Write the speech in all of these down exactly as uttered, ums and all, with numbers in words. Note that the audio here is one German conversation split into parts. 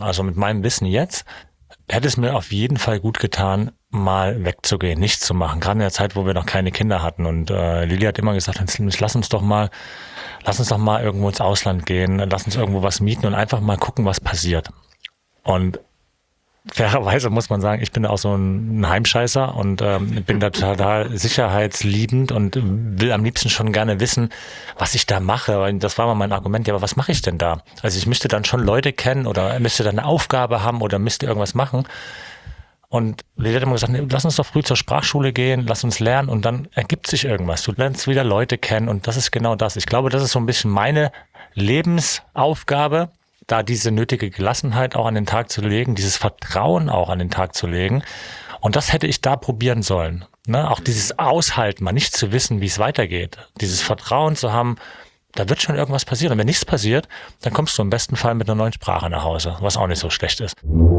Also mit meinem Wissen jetzt hätte es mir auf jeden Fall gut getan, mal wegzugehen, nichts zu machen. Gerade in der Zeit, wo wir noch keine Kinder hatten. Und äh, Lili hat immer gesagt, lass uns doch mal, lass uns doch mal irgendwo ins Ausland gehen, lass uns irgendwo was mieten und einfach mal gucken, was passiert. Und fairerweise muss man sagen, ich bin da auch so ein Heimscheißer und ähm, bin da total sicherheitsliebend und will am liebsten schon gerne wissen, was ich da mache. Weil das war mal mein Argument, ja, aber was mache ich denn da? Also ich müsste dann schon Leute kennen oder müsste dann eine Aufgabe haben oder müsste irgendwas machen. Und Lili hat immer gesagt, nee, lass uns doch früh zur Sprachschule gehen, lass uns lernen und dann ergibt sich irgendwas. Du lernst wieder Leute kennen und das ist genau das. Ich glaube, das ist so ein bisschen meine Lebensaufgabe, da diese nötige Gelassenheit auch an den Tag zu legen, dieses Vertrauen auch an den Tag zu legen. Und das hätte ich da probieren sollen. Ne? Auch dieses Aushalten, mal nicht zu wissen, wie es weitergeht. Dieses Vertrauen zu haben, da wird schon irgendwas passieren. Und wenn nichts passiert, dann kommst du im besten Fall mit einer neuen Sprache nach Hause, was auch nicht so schlecht ist.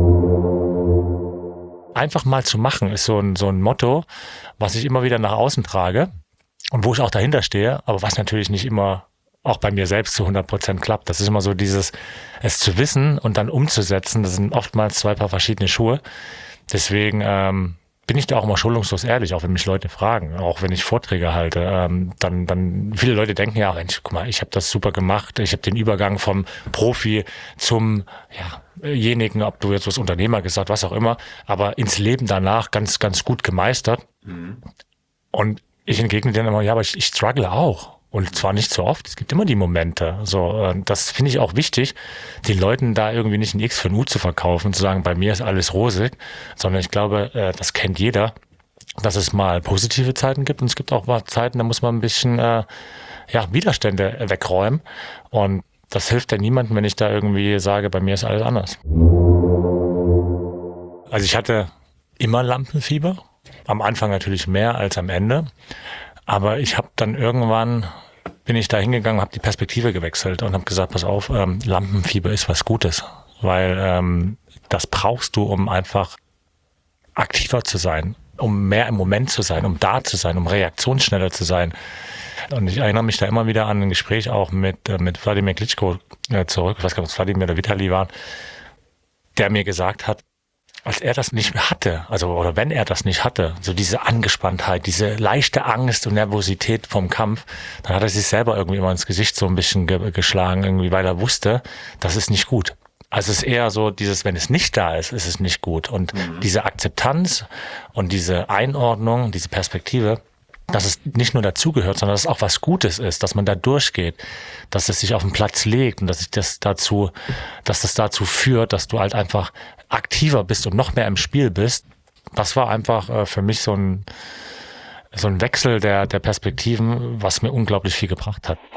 Einfach mal zu machen ist so ein, so ein Motto, was ich immer wieder nach außen trage und wo ich auch dahinter stehe, aber was natürlich nicht immer auch bei mir selbst zu hundert Prozent klappt. Das ist immer so dieses, es zu wissen und dann umzusetzen. Das sind oftmals zwei Paar verschiedene Schuhe. Deswegen ähm, bin ich da auch immer schonungslos ehrlich, auch wenn mich Leute fragen, auch wenn ich Vorträge halte. Ähm, dann, dann viele Leute denken ja, Mensch, guck mal, ich habe das super gemacht. Ich habe den Übergang vom Profi zum ja, jenigen, ob du jetzt was Unternehmer gesagt, was auch immer, aber ins Leben danach ganz, ganz gut gemeistert. Mhm. Und ich entgegne denen immer, ja, aber ich, ich struggle auch. Und zwar nicht so oft, es gibt immer die Momente. So, das finde ich auch wichtig, den Leuten da irgendwie nicht ein X für ein U zu verkaufen, zu sagen, bei mir ist alles rosig, sondern ich glaube, das kennt jeder, dass es mal positive Zeiten gibt und es gibt auch mal Zeiten, da muss man ein bisschen äh, ja, Widerstände wegräumen. Und das hilft ja niemandem, wenn ich da irgendwie sage, bei mir ist alles anders. Also ich hatte immer Lampenfieber, am Anfang natürlich mehr als am Ende. Aber ich habe dann irgendwann, bin ich da hingegangen, habe die Perspektive gewechselt und habe gesagt, pass auf, ähm, Lampenfieber ist was Gutes, weil ähm, das brauchst du, um einfach aktiver zu sein, um mehr im Moment zu sein, um da zu sein, um reaktionsschneller zu sein. Und ich erinnere mich da immer wieder an ein Gespräch auch mit äh, mit Wladimir Klitschko äh, zurück, ich weiß gar nicht, ob es Wladimir oder Vitali war, der mir gesagt hat, als er das nicht mehr hatte, also oder wenn er das nicht hatte, so diese Angespanntheit, diese leichte Angst und Nervosität vom Kampf, dann hat er sich selber irgendwie immer ins Gesicht so ein bisschen ge- geschlagen, irgendwie, weil er wusste, das ist nicht gut. Also es ist eher so dieses, wenn es nicht da ist, ist es nicht gut. Und mhm. diese Akzeptanz und diese Einordnung, diese Perspektive, dass es nicht nur dazugehört, sondern dass es auch was Gutes ist, dass man da durchgeht, dass es sich auf den Platz legt und dass sich das dazu, dass das dazu führt, dass du halt einfach aktiver bist und noch mehr im Spiel bist. Das war einfach äh, für mich so ein so ein Wechsel der der Perspektiven, was mir unglaublich viel gebracht hat.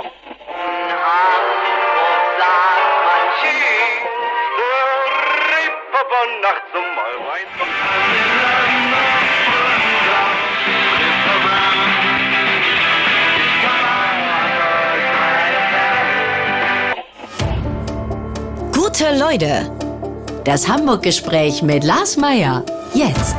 Gute Leute, das Hamburg-Gespräch mit Lars Meyer, jetzt.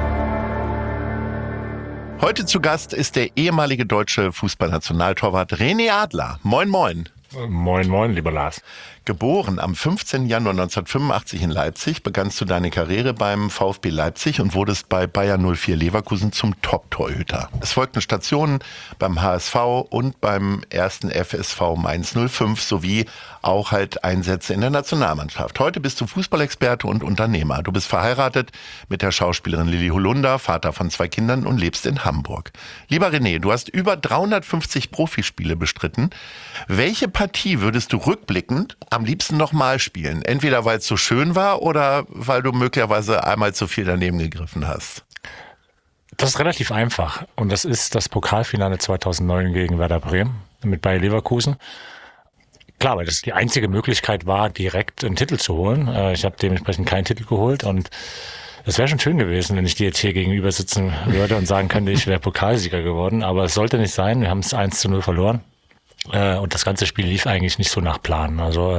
Heute zu Gast ist der ehemalige deutsche Fußballnationaltorwart René Adler. Moin, moin. Moin, moin, lieber Lars. Geboren am fünfzehnten Januar neunzehnhundertfünfundachtzig in Leipzig, begannst du deine Karriere beim VfB Leipzig und wurdest bei Bayer null vier Leverkusen zum Top-Torhüter. Es folgten Stationen beim H S V und beim ersten F S V Mainz null fünf sowie auch halt Einsätze in der Nationalmannschaft. Heute bist du Fußballexperte und Unternehmer. Du bist verheiratet mit der Schauspielerin Lilly Holunder, Vater von zwei Kindern und lebst in Hamburg. Lieber René, du hast über dreihundertfünfzig Profispiele bestritten. Welche Partie würdest du rückblickend am liebsten nochmal spielen? Entweder weil es so schön war oder weil du möglicherweise einmal zu viel daneben gegriffen hast. Das ist relativ einfach und das ist das Pokalfinale zweitausendneun gegen Werder Bremen mit Bayer Leverkusen. Klar, weil das die einzige Möglichkeit war, direkt einen Titel zu holen. Ich habe dementsprechend keinen Titel geholt und es wäre schon schön gewesen, wenn ich dir jetzt hier gegenüber sitzen würde und sagen könnte, ich wäre Pokalsieger geworden. Aber es sollte nicht sein. Wir haben es eins zu null verloren. Und das ganze Spiel lief eigentlich nicht so nach Plan. Also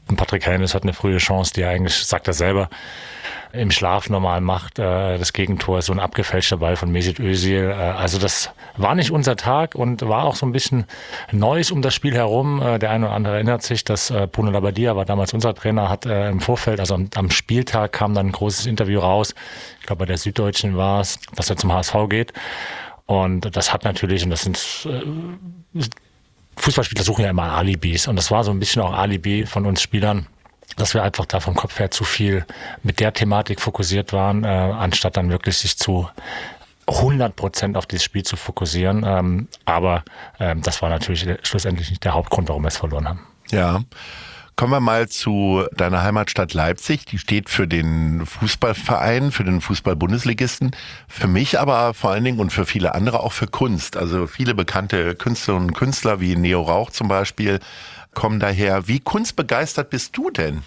Und Patrick Helmes hat eine frühe Chance, die er eigentlich, sagt er selber, im Schlaf normal macht. Äh, das Gegentor ist so ein abgefälschter Ball von Mesut Özil. Äh, also das war nicht unser Tag und war auch so ein bisschen Neues um das Spiel herum. Äh, der eine oder andere erinnert sich, dass äh, Bruno Labbadia war damals unser Trainer, hat äh, im Vorfeld, also am, am Spieltag kam dann ein großes Interview raus. Ich glaube, bei der Süddeutschen war es, dass er zum H S V geht. Und das hat natürlich, und das sind äh, Fußballspieler suchen ja immer Alibis und das war so ein bisschen auch Alibi von uns Spielern, dass wir einfach da vom Kopf her zu viel mit der Thematik fokussiert waren, äh, anstatt dann wirklich sich zu hundert Prozent auf dieses Spiel zu fokussieren. Ähm, aber ähm, das war natürlich schlussendlich nicht der Hauptgrund, warum wir es verloren haben. Ja. Kommen wir mal zu deiner Heimatstadt Leipzig. Die steht für den Fußballverein, für den Fußball-Bundesligisten. Für mich aber vor allen Dingen und für viele andere auch für Kunst. Also viele bekannte Künstlerinnen und Künstler wie Neo Rauch zum Beispiel kommen daher. Wie kunstbegeistert bist du denn?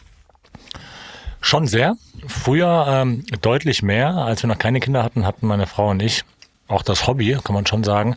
Schon sehr. Früher ähm, deutlich mehr. Als wir noch keine Kinder hatten, hatten meine Frau und ich auch das Hobby, kann man schon sagen.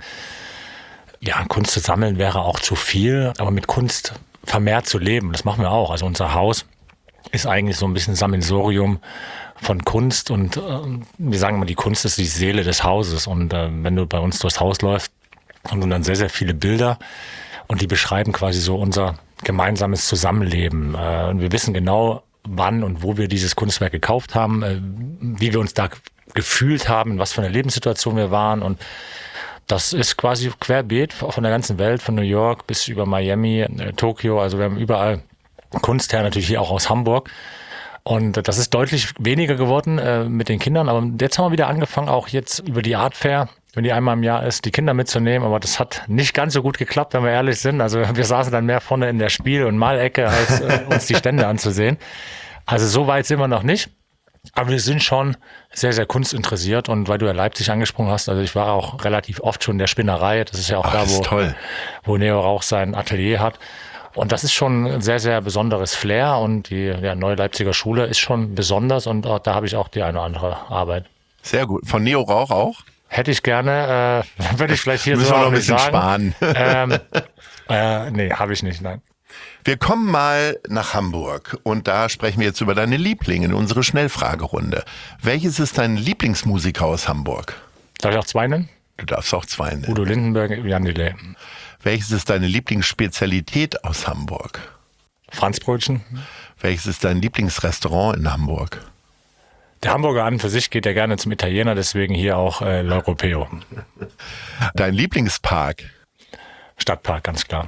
Ja, Kunst zu sammeln wäre auch zu viel, aber mit Kunst vermehrt zu leben, das machen wir auch. Also unser Haus ist eigentlich so ein bisschen Sammelsurium von Kunst und äh, wir sagen immer, die Kunst ist die Seele des Hauses und äh, wenn du bei uns durchs Haus läufst, haben wir dann sehr, sehr viele Bilder und die beschreiben quasi so unser gemeinsames Zusammenleben. Äh, und wir wissen genau, wann und wo wir dieses Kunstwerk gekauft haben, äh, wie wir uns da gefühlt haben, in was für eine Lebenssituation wir waren und das ist quasi querbeet von der ganzen Welt, von New York bis über Miami, äh, Tokio. Also wir haben überall Kunst her, natürlich hier auch aus Hamburg. Und das ist deutlich weniger geworden äh, mit den Kindern. Aber jetzt haben wir wieder angefangen, auch jetzt über die Art Fair, wenn die einmal im Jahr ist, die Kinder mitzunehmen. Aber das hat nicht ganz so gut geklappt, wenn wir ehrlich sind. Also wir saßen dann mehr vorne in der Spiel- und Malecke, als äh, uns die Stände anzusehen. Also so weit sind wir noch nicht. Aber wir sind schon sehr, sehr kunstinteressiert und weil du ja Leipzig angesprochen hast, also ich war auch relativ oft schon in der Spinnerei, das ist ja auch Ach, da, wo, toll. wo Neo Rauch sein Atelier hat. Und das ist schon ein sehr, sehr besonderes Flair und die ja, neue Leipziger Schule ist schon besonders und auch, da habe ich auch die eine oder andere Arbeit. Sehr gut. Von Neo Rauch auch? Hätte ich gerne, äh, würde ich vielleicht hier Müssen so wir noch ein nicht bisschen sagen. sparen. Ähm, äh, nee, habe ich nicht, nein. Wir kommen mal nach Hamburg und da sprechen wir jetzt über deine Lieblinge in unsere Schnellfragerunde. Welches ist dein Lieblingsmusiker aus Hamburg? Darf ich auch zwei nennen? Du darfst auch zwei nennen. Udo Lindenberg, Jan Delay. Welches ist deine Lieblingsspezialität aus Hamburg? Franzbrötchen. Welches ist dein Lieblingsrestaurant in Hamburg? Der Hamburger an für sich geht ja gerne zum Italiener, deswegen hier auch äh, L'Europeo. Dein Lieblingspark? Stadtpark, ganz klar.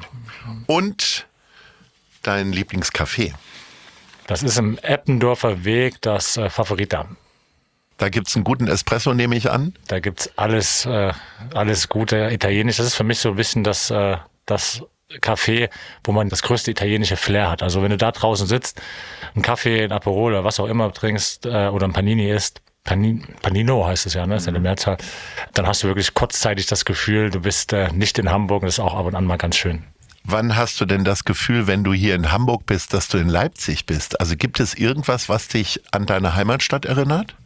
Und dein Lieblingscafé? Das ist im Eppendorfer Weg das äh, Favorita. Da gibt's einen guten Espresso, nehme ich an. Da gibt's alles, äh, alles gute Italienisch. Das ist für mich so ein bisschen das, äh, das Café, wo man das größte italienische Flair hat. Also wenn du da draußen sitzt, einen Kaffee, ein Aperol oder was auch immer trinkst äh, oder ein Panini isst, Panin, Panino heißt es ja, ne? Das ist ja eine Mehrzahl, dann hast du wirklich kurzzeitig das Gefühl, du bist äh, nicht in Hamburg. Das ist auch ab und an mal ganz schön. Wann hast du denn das Gefühl, wenn du hier in Hamburg bist, dass du in Leipzig bist? Also gibt es irgendwas, was dich an deine Heimatstadt erinnert?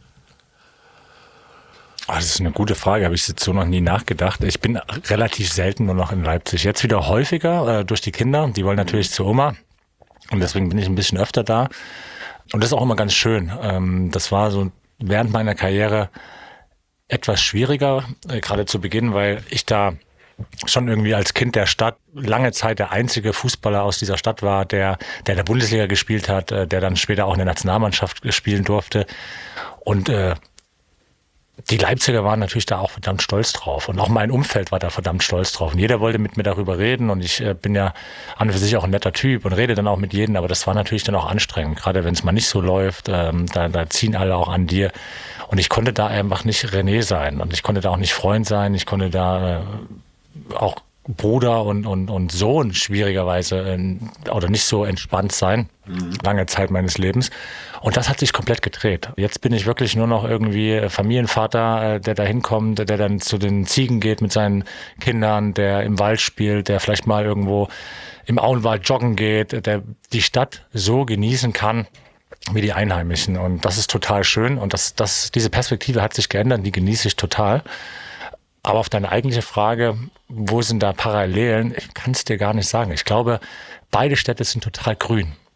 Oh, das ist eine gute Frage, habe ich jetzt so noch nie nachgedacht. Ich bin relativ selten nur noch in Leipzig. Jetzt wieder häufiger äh, durch die Kinder. Die wollen natürlich zur Oma und deswegen bin ich ein bisschen öfter da. Und das ist auch immer ganz schön. Ähm, das war so während meiner Karriere etwas schwieriger, äh, gerade zu Beginn, weil ich da schon irgendwie als Kind der Stadt lange Zeit der einzige Fußballer aus dieser Stadt war, der der in der Bundesliga gespielt hat, der dann später auch in der Nationalmannschaft spielen durfte. Und äh, die Leipziger waren natürlich da auch verdammt stolz drauf. Und auch mein Umfeld war da verdammt stolz drauf. Und jeder wollte mit mir darüber reden. Und ich äh, bin ja an und für sich auch ein netter Typ und rede dann auch mit jedem. Aber das war natürlich dann auch anstrengend. Gerade wenn es mal nicht so läuft, ähm, da, da ziehen alle auch an dir. Und ich konnte da einfach nicht René sein. Und ich konnte da auch nicht Freund sein. Ich konnte da äh, auch Bruder und, und, und Sohn schwierigerweise äh, oder nicht so entspannt sein, mhm. lange Zeit meines Lebens. Und das hat sich komplett gedreht. Jetzt bin ich wirklich nur noch irgendwie Familienvater, äh, der da hinkommt, der dann zu den Ziegen geht mit seinen Kindern, der im Wald spielt, der vielleicht mal irgendwo im Auenwald joggen geht, der die Stadt so genießen kann wie die Einheimischen. Und das ist total schön. Und das, das, diese Perspektive hat sich geändert, die genieße ich total. Aber auf deine eigentliche Frage, wo sind da Parallelen? Ich kann es dir gar nicht sagen. Ich glaube, beide Städte sind total grün.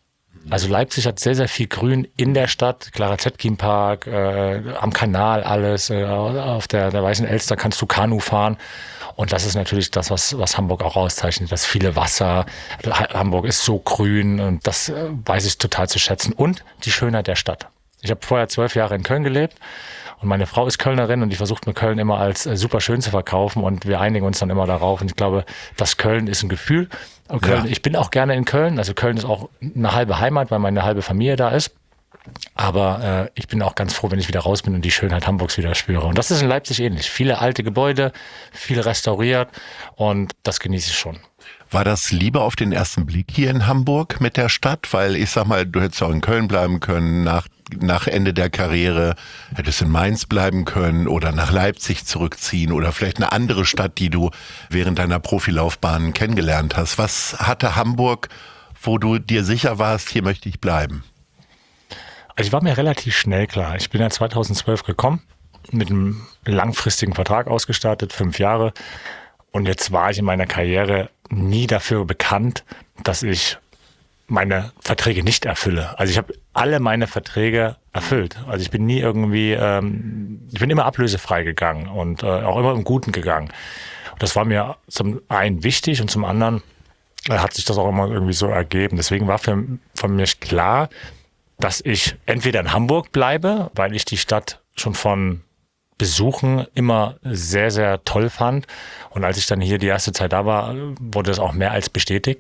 Also Leipzig hat sehr, sehr viel Grün in der Stadt. Clara Zetkin Park, äh, am Kanal alles. Äh, auf der, der Weißen Elster kannst du Kanu fahren. Und das ist natürlich das, was, was Hamburg auch auszeichnet. Das viele Wasser. Hamburg ist so grün und das äh, weiß ich total zu schätzen. Und die Schönheit der Stadt. Ich habe vorher zwölf Jahre in Köln gelebt. Und meine Frau ist Kölnerin und die versucht mir Köln immer als äh, super schön zu verkaufen und wir einigen uns dann immer darauf. Und ich glaube, das Köln ist ein Gefühl. Und Köln, ja. Ich bin auch gerne in Köln. Also Köln ist auch eine halbe Heimat, weil meine halbe Familie da ist. Aber äh, ich bin auch ganz froh, wenn ich wieder raus bin und die Schönheit Hamburgs wieder spüre. Und das ist in Leipzig ähnlich. Viele alte Gebäude, viel restauriert und das genieße ich schon. War das Liebe auf den ersten Blick hier in Hamburg mit der Stadt? Weil ich sag mal, du hättest auch in Köln bleiben können, nach, nach Ende der Karriere hättest in Mainz bleiben können oder nach Leipzig zurückziehen oder vielleicht eine andere Stadt, die du während deiner Profilaufbahn kennengelernt hast. Was hatte Hamburg, wo du dir sicher warst, hier möchte ich bleiben? Also ich war mir relativ schnell klar. Ich bin ja zweitausendzwölf gekommen, mit einem langfristigen Vertrag ausgestattet, fünf Jahre. Und jetzt war ich in meiner Karriere nie dafür bekannt, dass ich meine Verträge nicht erfülle. Also ich habe alle meine Verträge erfüllt. Also ich bin nie irgendwie, ähm, ich bin immer ablösefrei gegangen und äh, auch immer im Guten gegangen. Und das war mir zum einen wichtig und zum anderen äh, hat sich das auch immer irgendwie so ergeben. Deswegen war für, für mich klar, dass ich entweder in Hamburg bleibe, weil ich die Stadt schon von Besuchen immer sehr, sehr toll fand. Und als ich dann hier die erste Zeit da war, wurde das auch mehr als bestätigt.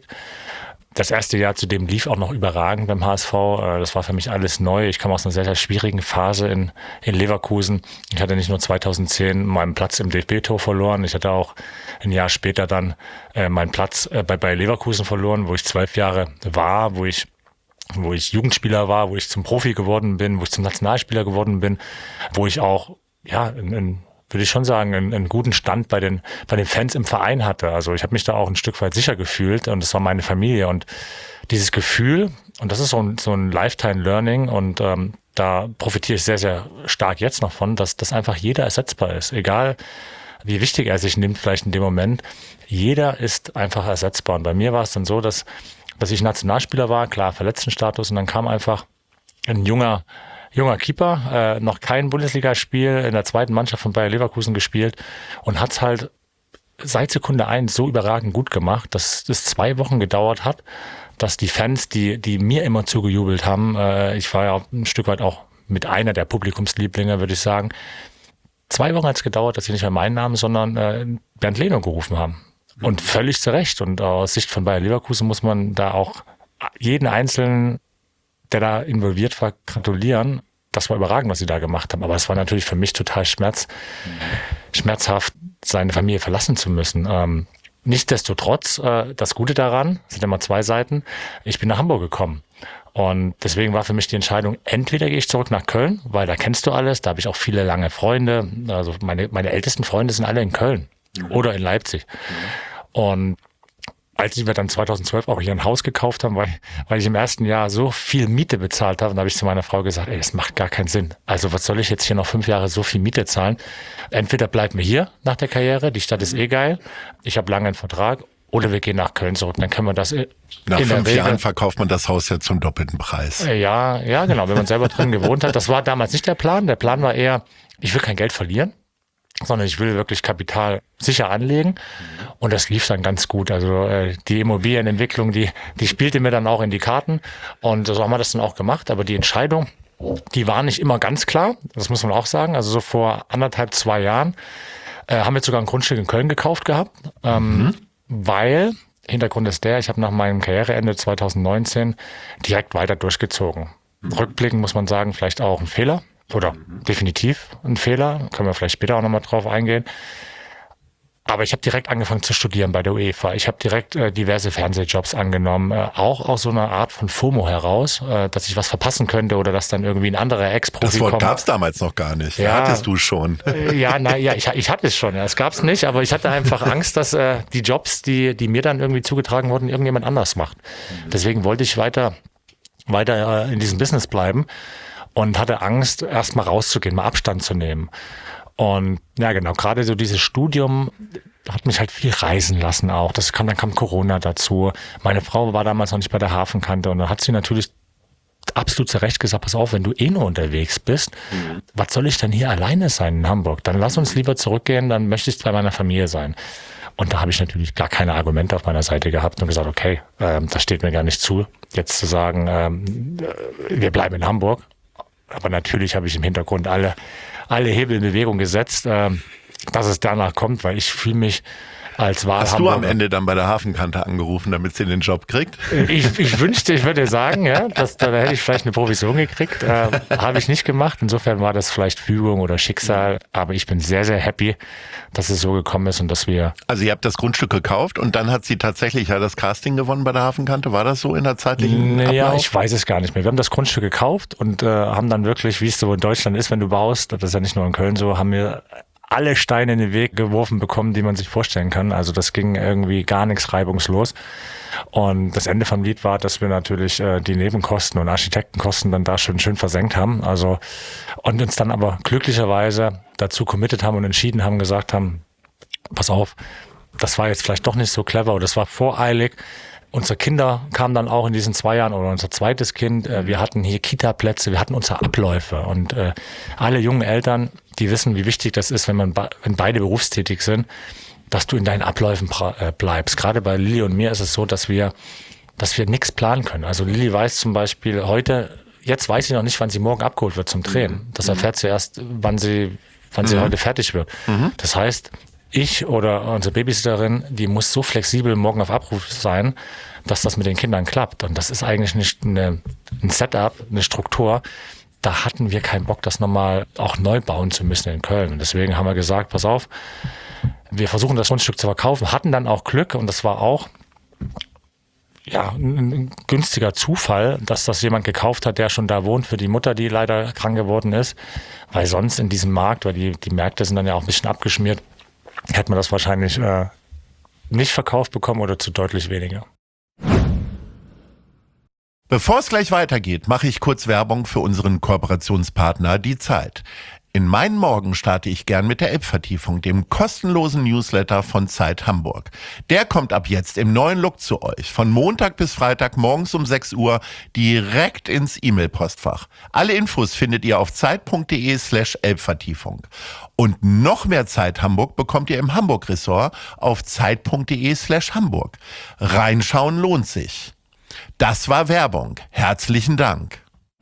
Das erste Jahr zudem lief auch noch überragend beim H S V. Das war für mich alles neu. Ich kam aus einer sehr, sehr schwierigen Phase in, in Leverkusen. Ich hatte nicht nur zweitausendzehn meinen Platz im D F B-Tor verloren, ich hatte auch ein Jahr später dann äh, meinen Platz äh, bei, bei Leverkusen verloren, wo ich zwölf Jahre war, wo ich wo ich Jugendspieler war, wo ich zum Profi geworden bin, wo ich zum Nationalspieler geworden bin, wo ich auch, ja, in, in, würde ich schon sagen, einen, einen guten Stand bei den bei den Fans im Verein hatte. Also ich habe mich da auch ein Stück weit sicher gefühlt und das war meine Familie. Und dieses Gefühl, und das ist so ein, so ein Lifetime-Learning und ähm, da profitiere ich sehr, sehr stark jetzt noch von, dass, dass einfach jeder ersetzbar ist. Egal, wie wichtig er sich nimmt vielleicht in dem Moment, jeder ist einfach ersetzbar. Und bei mir war es dann so, dass dass ich Nationalspieler war, klar, Verletztenstatus, und dann kam einfach ein junger junger Keeper, äh, noch kein Bundesligaspiel, in der zweiten Mannschaft von Bayer Leverkusen gespielt und hat's halt seit Sekunde eins so überragend gut gemacht, dass es zwei Wochen gedauert hat, dass die Fans, die die mir immer zugejubelt haben, äh, ich war ja ein Stück weit auch mit einer der Publikumslieblinge, würde ich sagen, zwei Wochen hat's gedauert, dass sie nicht mehr meinen Namen, sondern äh, Bernd Leno gerufen haben. Und völlig zu Recht. Und aus Sicht von Bayer Leverkusen muss man da auch jeden Einzelnen, der da involviert war, gratulieren. Das war überragend, was sie da gemacht haben. Aber es war natürlich für mich total schmerz, schmerzhaft, seine Familie verlassen zu müssen. Ähm, nichtsdestotrotz, äh, das Gute daran, es sind immer zwei Seiten, ich bin nach Hamburg gekommen. Und deswegen war für mich die Entscheidung, entweder gehe ich zurück nach Köln, weil da kennst du alles, da habe ich auch viele lange Freunde. Also meine, meine ältesten Freunde sind alle in Köln. Oder in Leipzig. Und als wir dann zweitausendzwölf auch hier ein Haus gekauft haben, weil, weil ich im ersten Jahr so viel Miete bezahlt habe, dann habe ich zu meiner Frau gesagt, ey, das macht gar keinen Sinn. Also was soll ich jetzt hier noch fünf Jahre so viel Miete zahlen? Entweder bleiben wir hier nach der Karriere, die Stadt ist eh geil, ich habe lange einen Vertrag, oder wir gehen nach Köln zurück, dann können wir das in Nach in fünf der Jahren Regel, verkauft man das Haus ja zum doppelten Preis. Ja, ja, genau, wenn man selber drin gewohnt hat. Das war damals nicht der Plan. Der Plan war eher, ich will kein Geld verlieren, sondern ich will wirklich Kapital sicher anlegen. Und das lief dann ganz gut. Also äh, die Immobilienentwicklung, die die spielte mir dann auch in die Karten. Und so haben wir das dann auch gemacht. Aber die Entscheidung, die war nicht immer ganz klar. Das muss man auch sagen. Also so vor anderthalb, zwei Jahren äh, haben wir sogar ein Grundstück in Köln gekauft gehabt. Ähm, mhm. Weil, Hintergrund ist der, ich habe nach meinem Karriereende zweitausendneunzehn direkt weiter durchgezogen. Mhm. Rückblickend muss man sagen, vielleicht auch ein Fehler. Oder definitiv ein Fehler, können wir vielleicht später auch nochmal drauf eingehen. Aber ich habe direkt angefangen zu studieren bei der UEFA. Ich habe direkt äh, diverse Fernsehjobs angenommen, äh, auch aus so einer Art von FOMO heraus, äh, dass ich was verpassen könnte oder dass dann irgendwie ein anderer Ex-Profi Das Wort kommt. gab's damals noch gar nicht. Ja, hattest du schon. Äh, ja, na, ja, ich, ich hatte es schon. Ja. Es gab's nicht, aber ich hatte einfach Angst, dass äh, die Jobs, die die mir dann irgendwie zugetragen wurden, irgendjemand anders macht. Mhm. Deswegen wollte ich weiter weiter äh, in diesem Business bleiben und hatte Angst, erst mal rauszugehen, mal Abstand zu nehmen. Und ja, genau, gerade so dieses Studium hat mich halt viel reisen lassen auch. Das kam, dann kam Corona dazu. Meine Frau war damals noch nicht bei der Hafenkante und dann hat sie natürlich absolut zu Recht gesagt, pass auf, wenn du eh nur unterwegs bist, mhm. was soll ich denn hier alleine sein in Hamburg? Dann lass uns lieber zurückgehen, dann möchte ich bei meiner Familie sein. Und da habe ich natürlich gar keine Argumente auf meiner Seite gehabt und gesagt, okay, ähm, das steht mir gar nicht zu, jetzt zu sagen, ähm, wir bleiben in Hamburg. Aber natürlich habe ich im Hintergrund alle, alle Hebel in Bewegung gesetzt, ähm, dass es danach kommt, weil ich fühle mich als Wahlhamburger. Hast du am Ende dann bei der Hafenkante angerufen, damit sie den Job kriegt? Ich, ich wünschte, ich würde sagen, ja, dass, da hätte ich vielleicht eine Provision gekriegt. Äh, habe ich nicht gemacht. Insofern war das vielleicht Fügung oder Schicksal. Aber ich bin sehr, sehr happy, dass es so gekommen ist und dass wir... Also ihr habt das Grundstück gekauft und dann hat sie tatsächlich ja das Casting gewonnen bei der Hafenkante. War das so in der zeitlichen Ablauf? Ja, ich weiß es gar nicht mehr. Wir haben das Grundstück gekauft und äh, haben dann wirklich, wie es so in Deutschland ist, wenn du baust, das ist ja nicht nur in Köln so, haben wir alle Steine in den Weg geworfen bekommen, die man sich vorstellen kann. Also das ging irgendwie gar nichts reibungslos. Und das Ende vom Lied war, dass wir natürlich äh, die Nebenkosten und Architektenkosten dann da schon schön versenkt haben. Also und uns dann aber glücklicherweise dazu committed haben und entschieden haben, gesagt haben, pass auf, das war jetzt vielleicht doch nicht so clever oder das war voreilig. Unsere Kinder kamen dann auch in diesen zwei Jahren oder unser zweites Kind. Wir hatten hier Kita-Plätze, wir hatten unsere Abläufe und äh, alle jungen Eltern, die wissen, wie wichtig das ist, wenn man wenn beide berufstätig sind, dass du in deinen Abläufen bleibst. Gerade bei Lilly und mir ist es so, dass wir dass wir nichts planen können. Also Lilly weiß zum Beispiel heute, jetzt weiß sie noch nicht, wann sie morgen abgeholt wird zum Drehen. Das erfährt sie erst, wann sie wann sie mhm. heute fertig wird. Mhm. Das heißt, ich oder unsere Babysitterin, die muss so flexibel morgen auf Abruf sein, dass das mit den Kindern klappt. Und das ist eigentlich nicht eine, ein Setup, eine Struktur. Da hatten wir keinen Bock, das nochmal auch neu bauen zu müssen in Köln. Und deswegen haben wir gesagt, pass auf, wir versuchen das Grundstück zu verkaufen, hatten dann auch Glück und das war auch ja ein günstiger Zufall, dass das jemand gekauft hat, der schon da wohnt für die Mutter, die leider krank geworden ist. Weil sonst in diesem Markt, weil die, die Märkte sind dann ja auch ein bisschen abgeschmiert, hätte man das wahrscheinlich äh, nicht verkauft bekommen oder zu deutlich weniger. Bevor es gleich weitergeht, mache ich kurz Werbung für unseren Kooperationspartner Die Zeit. In meinen Morgen starte ich gern mit der App-Vertiefung, dem kostenlosen Newsletter von Zeit Hamburg. Der kommt ab jetzt im neuen Look zu euch. Von Montag bis Freitag morgens um sechs Uhr direkt ins E-Mail-Postfach. Alle Infos findet ihr auf zeit.de slash App-Vertiefung. Und noch mehr Zeit Hamburg bekommt ihr im Hamburg-Ressort auf zeit.de slash Hamburg. Reinschauen lohnt sich. Das war Werbung. Herzlichen Dank.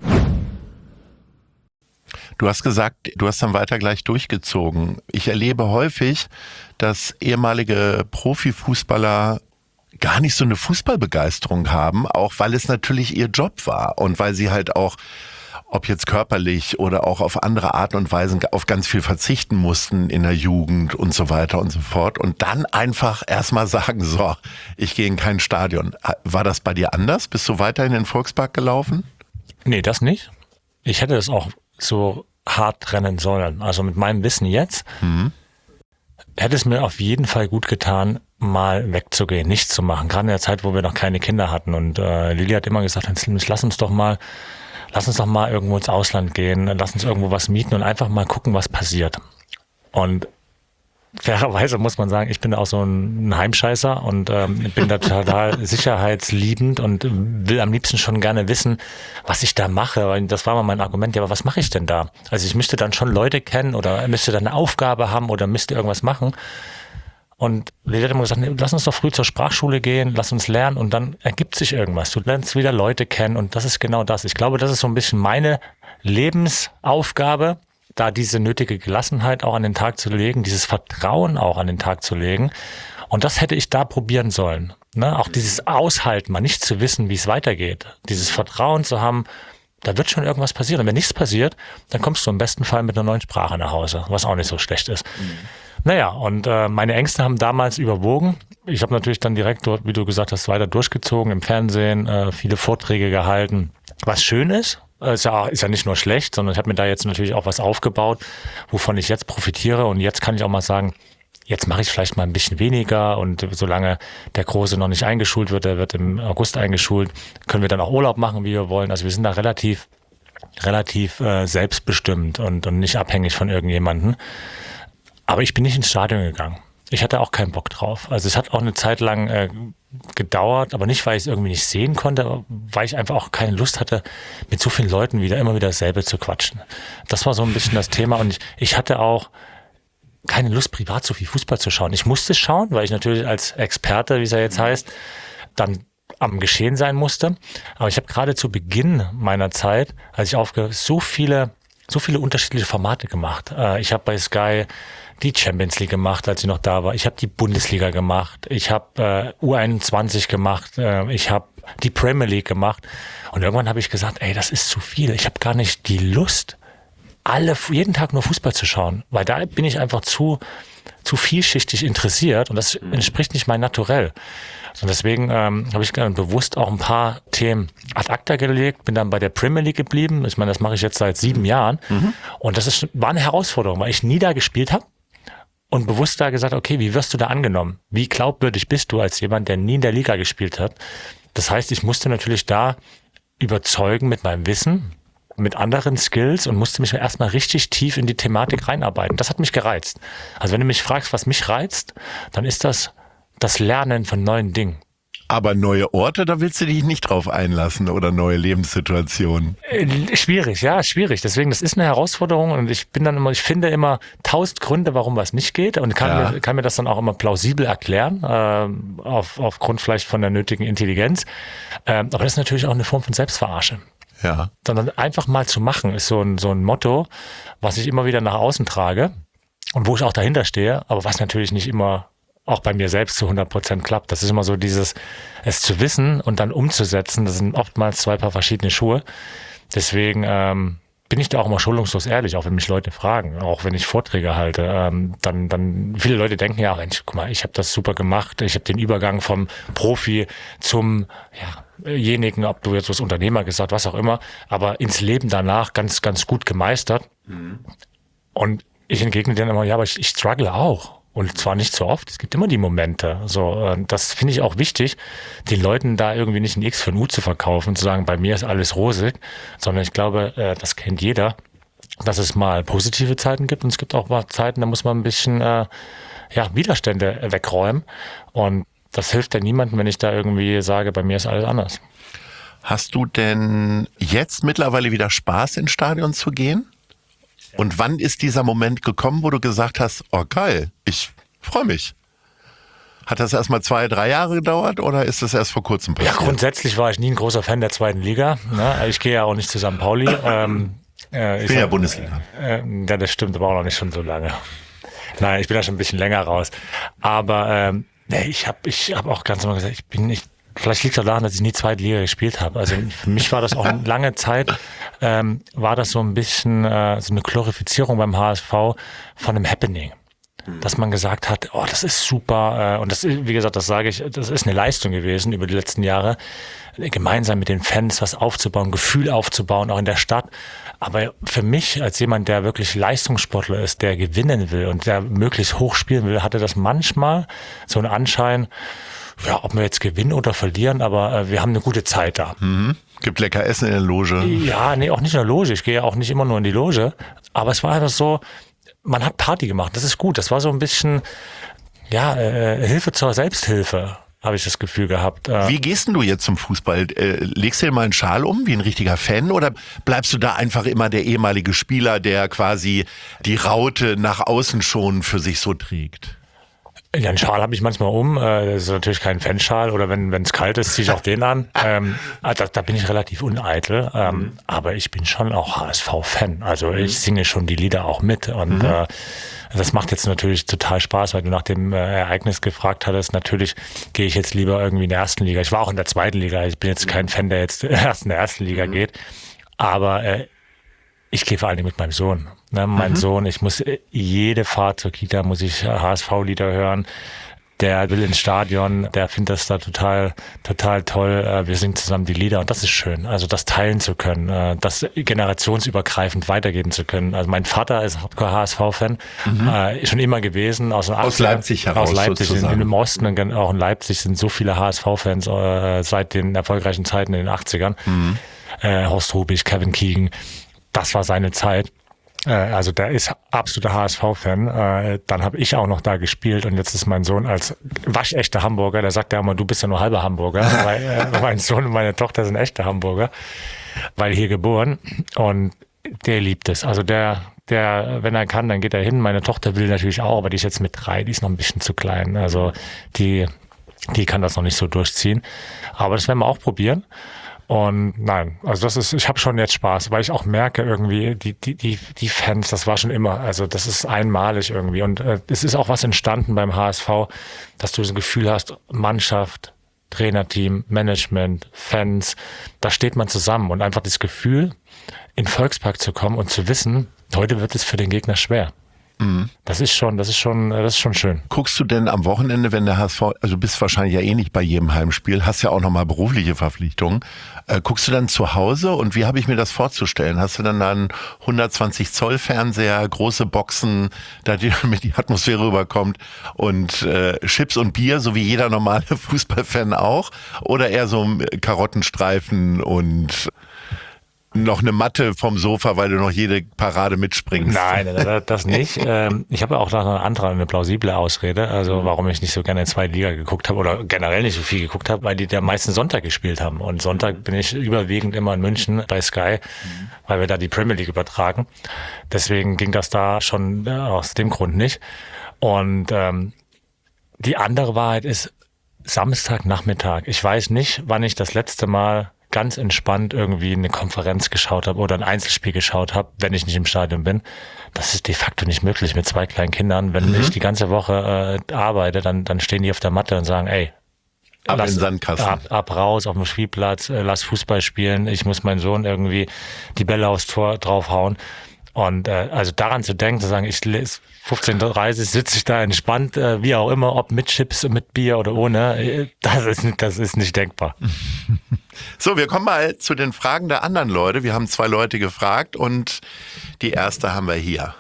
Du hast gesagt, du hast dann weiter gleich durchgezogen. Ich erlebe häufig, dass ehemalige Profifußballer gar nicht so eine Fußballbegeisterung haben, auch weil es natürlich ihr Job war und weil sie halt auch, ob jetzt körperlich oder auch auf andere Art und Weise, auf ganz viel verzichten mussten in der Jugend und so weiter und so fort. Und dann einfach erstmal sagen, so, ich gehe in kein Stadion. War das bei dir anders? Bist du weiter in den Volkspark gelaufen? Nee, das nicht. Ich hätte das auch so hart rennen sollen. Also mit meinem Wissen jetzt mhm. hätte es mir auf jeden Fall gut getan, mal wegzugehen, nichts zu machen. Gerade in der Zeit, wo wir noch keine Kinder hatten. Und äh, Lilly hat immer gesagt, lass uns doch mal, lass uns doch mal irgendwo ins Ausland gehen, lass uns irgendwo was mieten und einfach mal gucken, was passiert. Und fairerweise muss man sagen, ich bin auch so ein Heimscheißer und ähm, bin da total sicherheitsliebend und will am liebsten schon gerne wissen, was ich da mache. Weil das war mal mein Argument, ja, aber was mache ich denn da? Also ich müsste dann schon Leute kennen oder müsste dann eine Aufgabe haben oder müsste irgendwas machen. Und Lilly hat immer gesagt, nee, lass uns doch früh zur Sprachschule gehen, lass uns lernen und dann ergibt sich irgendwas. Du lernst wieder Leute kennen und das ist genau das. Ich glaube, das ist so ein bisschen meine Lebensaufgabe, da diese nötige Gelassenheit auch an den Tag zu legen, dieses Vertrauen auch an den Tag zu legen. Und das hätte ich da probieren sollen. Ne? Auch dieses Aushalten, mal nicht zu wissen, wie es weitergeht. Dieses Vertrauen zu haben, da wird schon irgendwas passieren. Und wenn nichts passiert, dann kommst du im besten Fall mit einer neuen Sprache nach Hause, was auch nicht so schlecht ist. Mhm. Naja, und äh, meine Ängste haben damals überwogen. Ich habe natürlich dann direkt dort, wie du gesagt hast, weiter durchgezogen im Fernsehen, äh, viele Vorträge gehalten, was schön ist. Ist ja, ist ja nicht nur schlecht, sondern ich habe mir da jetzt natürlich auch was aufgebaut, wovon ich jetzt profitiere. Und jetzt kann ich auch mal sagen, jetzt mache ich vielleicht mal ein bisschen weniger. Und solange der Große noch nicht eingeschult wird, der wird im August eingeschult, können wir dann auch Urlaub machen, wie wir wollen. Also wir sind da relativ, relativ äh, selbstbestimmt und, und nicht abhängig von irgendjemandem. Aber ich bin nicht ins Stadion gegangen. Ich hatte auch keinen Bock drauf. Also es hat auch eine Zeit lang äh, gedauert, aber nicht, weil ich es irgendwie nicht sehen konnte, aber weil ich einfach auch keine Lust hatte, mit so vielen Leuten wieder immer wieder dasselbe zu quatschen. Das war so ein bisschen das Thema und ich, ich hatte auch keine Lust, privat so viel Fußball zu schauen. Ich musste schauen, weil ich natürlich als Experte, wie es ja jetzt heißt, dann am Geschehen sein musste. Aber ich habe gerade zu Beginn meiner Zeit, als ich aufgehört, so viele, so viele unterschiedliche Formate gemacht. Ich habe bei Sky die Champions League gemacht, als ich noch da war. Ich habe die Bundesliga gemacht. Ich habe äh, U einundzwanzig gemacht. Äh, ich habe die Premier League gemacht. Und irgendwann habe ich gesagt, ey, das ist zu viel. Ich habe gar nicht die Lust, alle jeden Tag nur Fußball zu schauen, weil da bin ich einfach zu zu vielschichtig interessiert und das entspricht nicht meinem Naturell. Und deswegen ähm, habe ich dann bewusst auch ein paar Themen ad acta gelegt, bin dann bei der Premier League geblieben. Ich meine, das mache ich jetzt seit sieben Jahren mhm. und das ist, war eine Herausforderung, weil ich nie da gespielt habe und bewusst da gesagt, okay, wie wirst du da angenommen? Wie glaubwürdig bist du als jemand, der nie in der Liga gespielt hat? Das heißt, ich musste natürlich da überzeugen mit meinem Wissen, mit anderen Skills und musste mich erstmal richtig tief in die Thematik reinarbeiten. Das hat mich gereizt. Also wenn du mich fragst, was mich reizt, dann ist das das Lernen von neuen Dingen. Aber neue Orte, da willst du dich nicht drauf einlassen oder neue Lebenssituationen? Äh, schwierig, ja, schwierig. Deswegen, das ist eine Herausforderung und ich bin dann immer, ich finde immer tausend Gründe, warum was nicht geht und kann, ja. mir, kann mir das dann auch immer plausibel erklären, äh, auf, aufgrund vielleicht von der nötigen Intelligenz. Äh, aber das ist natürlich auch eine Form von Selbstverarsche. Ja. Sondern einfach mal zu machen, ist so ein, so ein Motto, was ich immer wieder nach außen trage und wo ich auch dahinter stehe, aber was natürlich nicht immer auch bei mir selbst zu hundert Prozent klappt. Das ist immer so dieses, es zu wissen und dann umzusetzen, das sind oftmals zwei Paar verschiedene Schuhe. Deswegen ähm, bin ich da auch immer schonungslos ehrlich, auch wenn mich Leute fragen, auch wenn ich Vorträge halte. Ähm, dann, dann viele Leute denken ja, Mensch, guck mal, ich habe das super gemacht, ich habe den Übergang vom Profi zum, ja, jenigen, ob du jetzt was Unternehmer gesagt, was auch immer, aber ins Leben danach ganz, ganz gut gemeistert. Mhm. Und ich entgegne denen immer, ja, aber ich, ich struggle auch. Und zwar nicht so oft, es gibt immer die Momente. So, das finde ich auch wichtig, den Leuten da irgendwie nicht ein X für ein U zu verkaufen, zu sagen, bei mir ist alles rosig, sondern ich glaube, das kennt jeder, dass es mal positive Zeiten gibt und es gibt auch mal Zeiten, da muss man ein bisschen äh, ja, Widerstände wegräumen und das hilft ja niemandem, wenn ich da irgendwie sage, bei mir ist alles anders. Hast du denn jetzt mittlerweile wieder Spaß, ins Stadion zu gehen? Und wann ist dieser Moment gekommen, wo du gesagt hast, oh geil, ich freue mich? Hat das erst mal zwei, drei Jahre gedauert oder ist das erst vor kurzem passiert? Ja, grundsätzlich war ich nie ein großer Fan der zweiten Liga. Ne? Ich gehe ja auch nicht zu Sankt Pauli. Ähm, äh, ich bin ja Bundesliga. Äh, ja, das stimmt, aber auch noch nicht schon so lange. Nein, ich bin da schon ein bisschen länger raus. Aber ähm, nee, ich habe ich hab auch ganz normal gesagt, ich bin nicht, vielleicht liegt es auch daran, dass ich nie zweite Liga gespielt habe. Also für mich war das auch eine lange Zeit, ähm, war das so ein bisschen äh, so eine Glorifizierung beim H S V von einem Happening. Dass man gesagt hat, oh, das ist super. Äh, und das ist, wie gesagt, das sage ich, das ist eine Leistung gewesen über die letzten Jahre, gemeinsam mit den Fans was aufzubauen, Gefühl aufzubauen, auch in der Stadt. Aber für mich als jemand, der wirklich Leistungssportler ist, der gewinnen will und der möglichst hoch spielen will, hatte das manchmal so einen Anschein, ja, ob wir jetzt gewinnen oder verlieren, aber äh, wir haben eine gute Zeit da. Mhm. Gibt lecker Essen in der Loge. Ja, nee, auch nicht in der Loge. Ich gehe ja auch nicht immer nur in die Loge. Aber es war einfach so, man hat Party gemacht. Das ist gut. Das war so ein bisschen, ja, äh, Hilfe zur Selbsthilfe, habe ich das Gefühl gehabt. Wie gehst denn du jetzt zum Fußball? Äh, legst du dir mal einen Schal um, wie ein richtiger Fan? Oder bleibst du da einfach immer der ehemalige Spieler, der quasi die Raute nach außen schon für sich so trägt? Ja, einen Schal habe ich manchmal um. Das ist natürlich kein Fanschal. Oder wenn wenn es kalt ist, ziehe ich auch den an. Ähm, da, da bin ich relativ uneitel. Ähm, mhm. Aber ich bin schon auch H S V-Fan. Also mhm. ich singe schon die Lieder auch mit. Und mhm. äh, das macht jetzt natürlich total Spaß, weil du nach dem äh, Ereignis gefragt hattest. Natürlich gehe ich jetzt lieber irgendwie in der ersten Liga. Ich war auch in der zweiten Liga. Ich bin jetzt kein Fan, der jetzt erst in der ersten Liga mhm. geht. Aber äh, ich gehe vor allem mit meinem Sohn. Ne, mein mhm. Sohn, ich muss jede Fahrt zur Kita, muss ich H S V-Lieder hören. Der will ins Stadion, der findet das da total, total toll. Wir singen zusammen die Lieder und das ist schön. Also das teilen zu können, das generationsübergreifend weitergeben zu können. Also mein Vater ist Hardcore-H S V-Fan, mhm. äh, schon immer gewesen. Aus, aus Leipzig heraus Aus Leipzig, sozusagen. in, in, im Osten und auch in Leipzig sind so viele H S V-Fans äh, seit den erfolgreichen Zeiten in den achtzigern. Mhm. Äh, Horst Rubich, Kevin Keegan, das war seine Zeit. Also der ist absoluter H S V-Fan. Dann habe ich auch noch da gespielt und jetzt ist mein Sohn als waschechter Hamburger, der sagt ja immer, du bist ja nur halber Hamburger, weil mein Sohn und meine Tochter sind echte Hamburger, weil hier geboren und der liebt es. Also der, der, wenn er kann, dann geht er hin. Meine Tochter will natürlich auch, aber die ist jetzt mit drei, die ist noch ein bisschen zu klein. Also die, die kann das noch nicht so durchziehen. Aber das werden wir auch probieren. Und nein, also das ist, ich habe schon jetzt Spaß, weil ich auch merke irgendwie, die die die die Fans, das war schon immer, also das ist einmalig irgendwie und äh, es ist auch was entstanden beim H S V, dass du so ein Gefühl hast, Mannschaft, Trainerteam, Management, Fans, da steht man zusammen und einfach das Gefühl, in den Volkspark zu kommen und zu wissen, heute wird es für den Gegner schwer. Mhm. Das ist schon, das ist schon, das ist schon schön. Guckst du denn am Wochenende, wenn der H S V, also du bist wahrscheinlich ja eh nicht bei jedem Heimspiel, hast ja auch nochmal berufliche Verpflichtungen, äh, guckst du dann zu Hause und wie habe ich mir das vorzustellen? Hast du dann einen hundertzwanzig Zoll Fernseher, große Boxen, da die, damit die Atmosphäre rüberkommt und äh, Chips und Bier, so wie jeder normale Fußballfan auch? Oder eher so Karottenstreifen und noch eine Matte vom Sofa, weil du noch jede Parade mitspringst? Nein, das nicht. Ich habe auch noch eine andere, eine plausible Ausrede, also warum ich nicht so gerne in zwei Liga geguckt habe oder generell nicht so viel geguckt habe, weil die der meisten Sonntag gespielt haben. Und Sonntag bin ich überwiegend immer in München bei Sky, mhm. weil wir da die Premier League übertragen. Deswegen ging das da schon aus dem Grund nicht. Und ähm, die andere Wahrheit ist Samstagnachmittag. Ich weiß nicht, wann ich das letzte Mal ganz entspannt irgendwie eine Konferenz geschaut habe oder ein Einzelspiel geschaut habe, wenn ich nicht im Stadion bin. Das ist de facto nicht möglich mit zwei kleinen Kindern. Wenn mhm. ich die ganze Woche äh, arbeite, dann dann stehen die auf der Matte und sagen, ey, ab lass, in den Sandkasten. Ab, ab raus auf dem Spielplatz, äh, lass Fußball spielen. Ich muss meinen Sohn irgendwie die Bälle aufs Tor draufhauen. Und äh, also daran zu denken, zu sagen, ich lese fünfzehn Uhr dreißig, sitze ich da entspannt, äh, wie auch immer, ob mit Chips, mit Bier oder ohne, äh, das ist das ist nicht denkbar. So, wir kommen mal zu den Fragen der anderen Leute. Wir haben zwei Leute gefragt und die erste haben wir hier.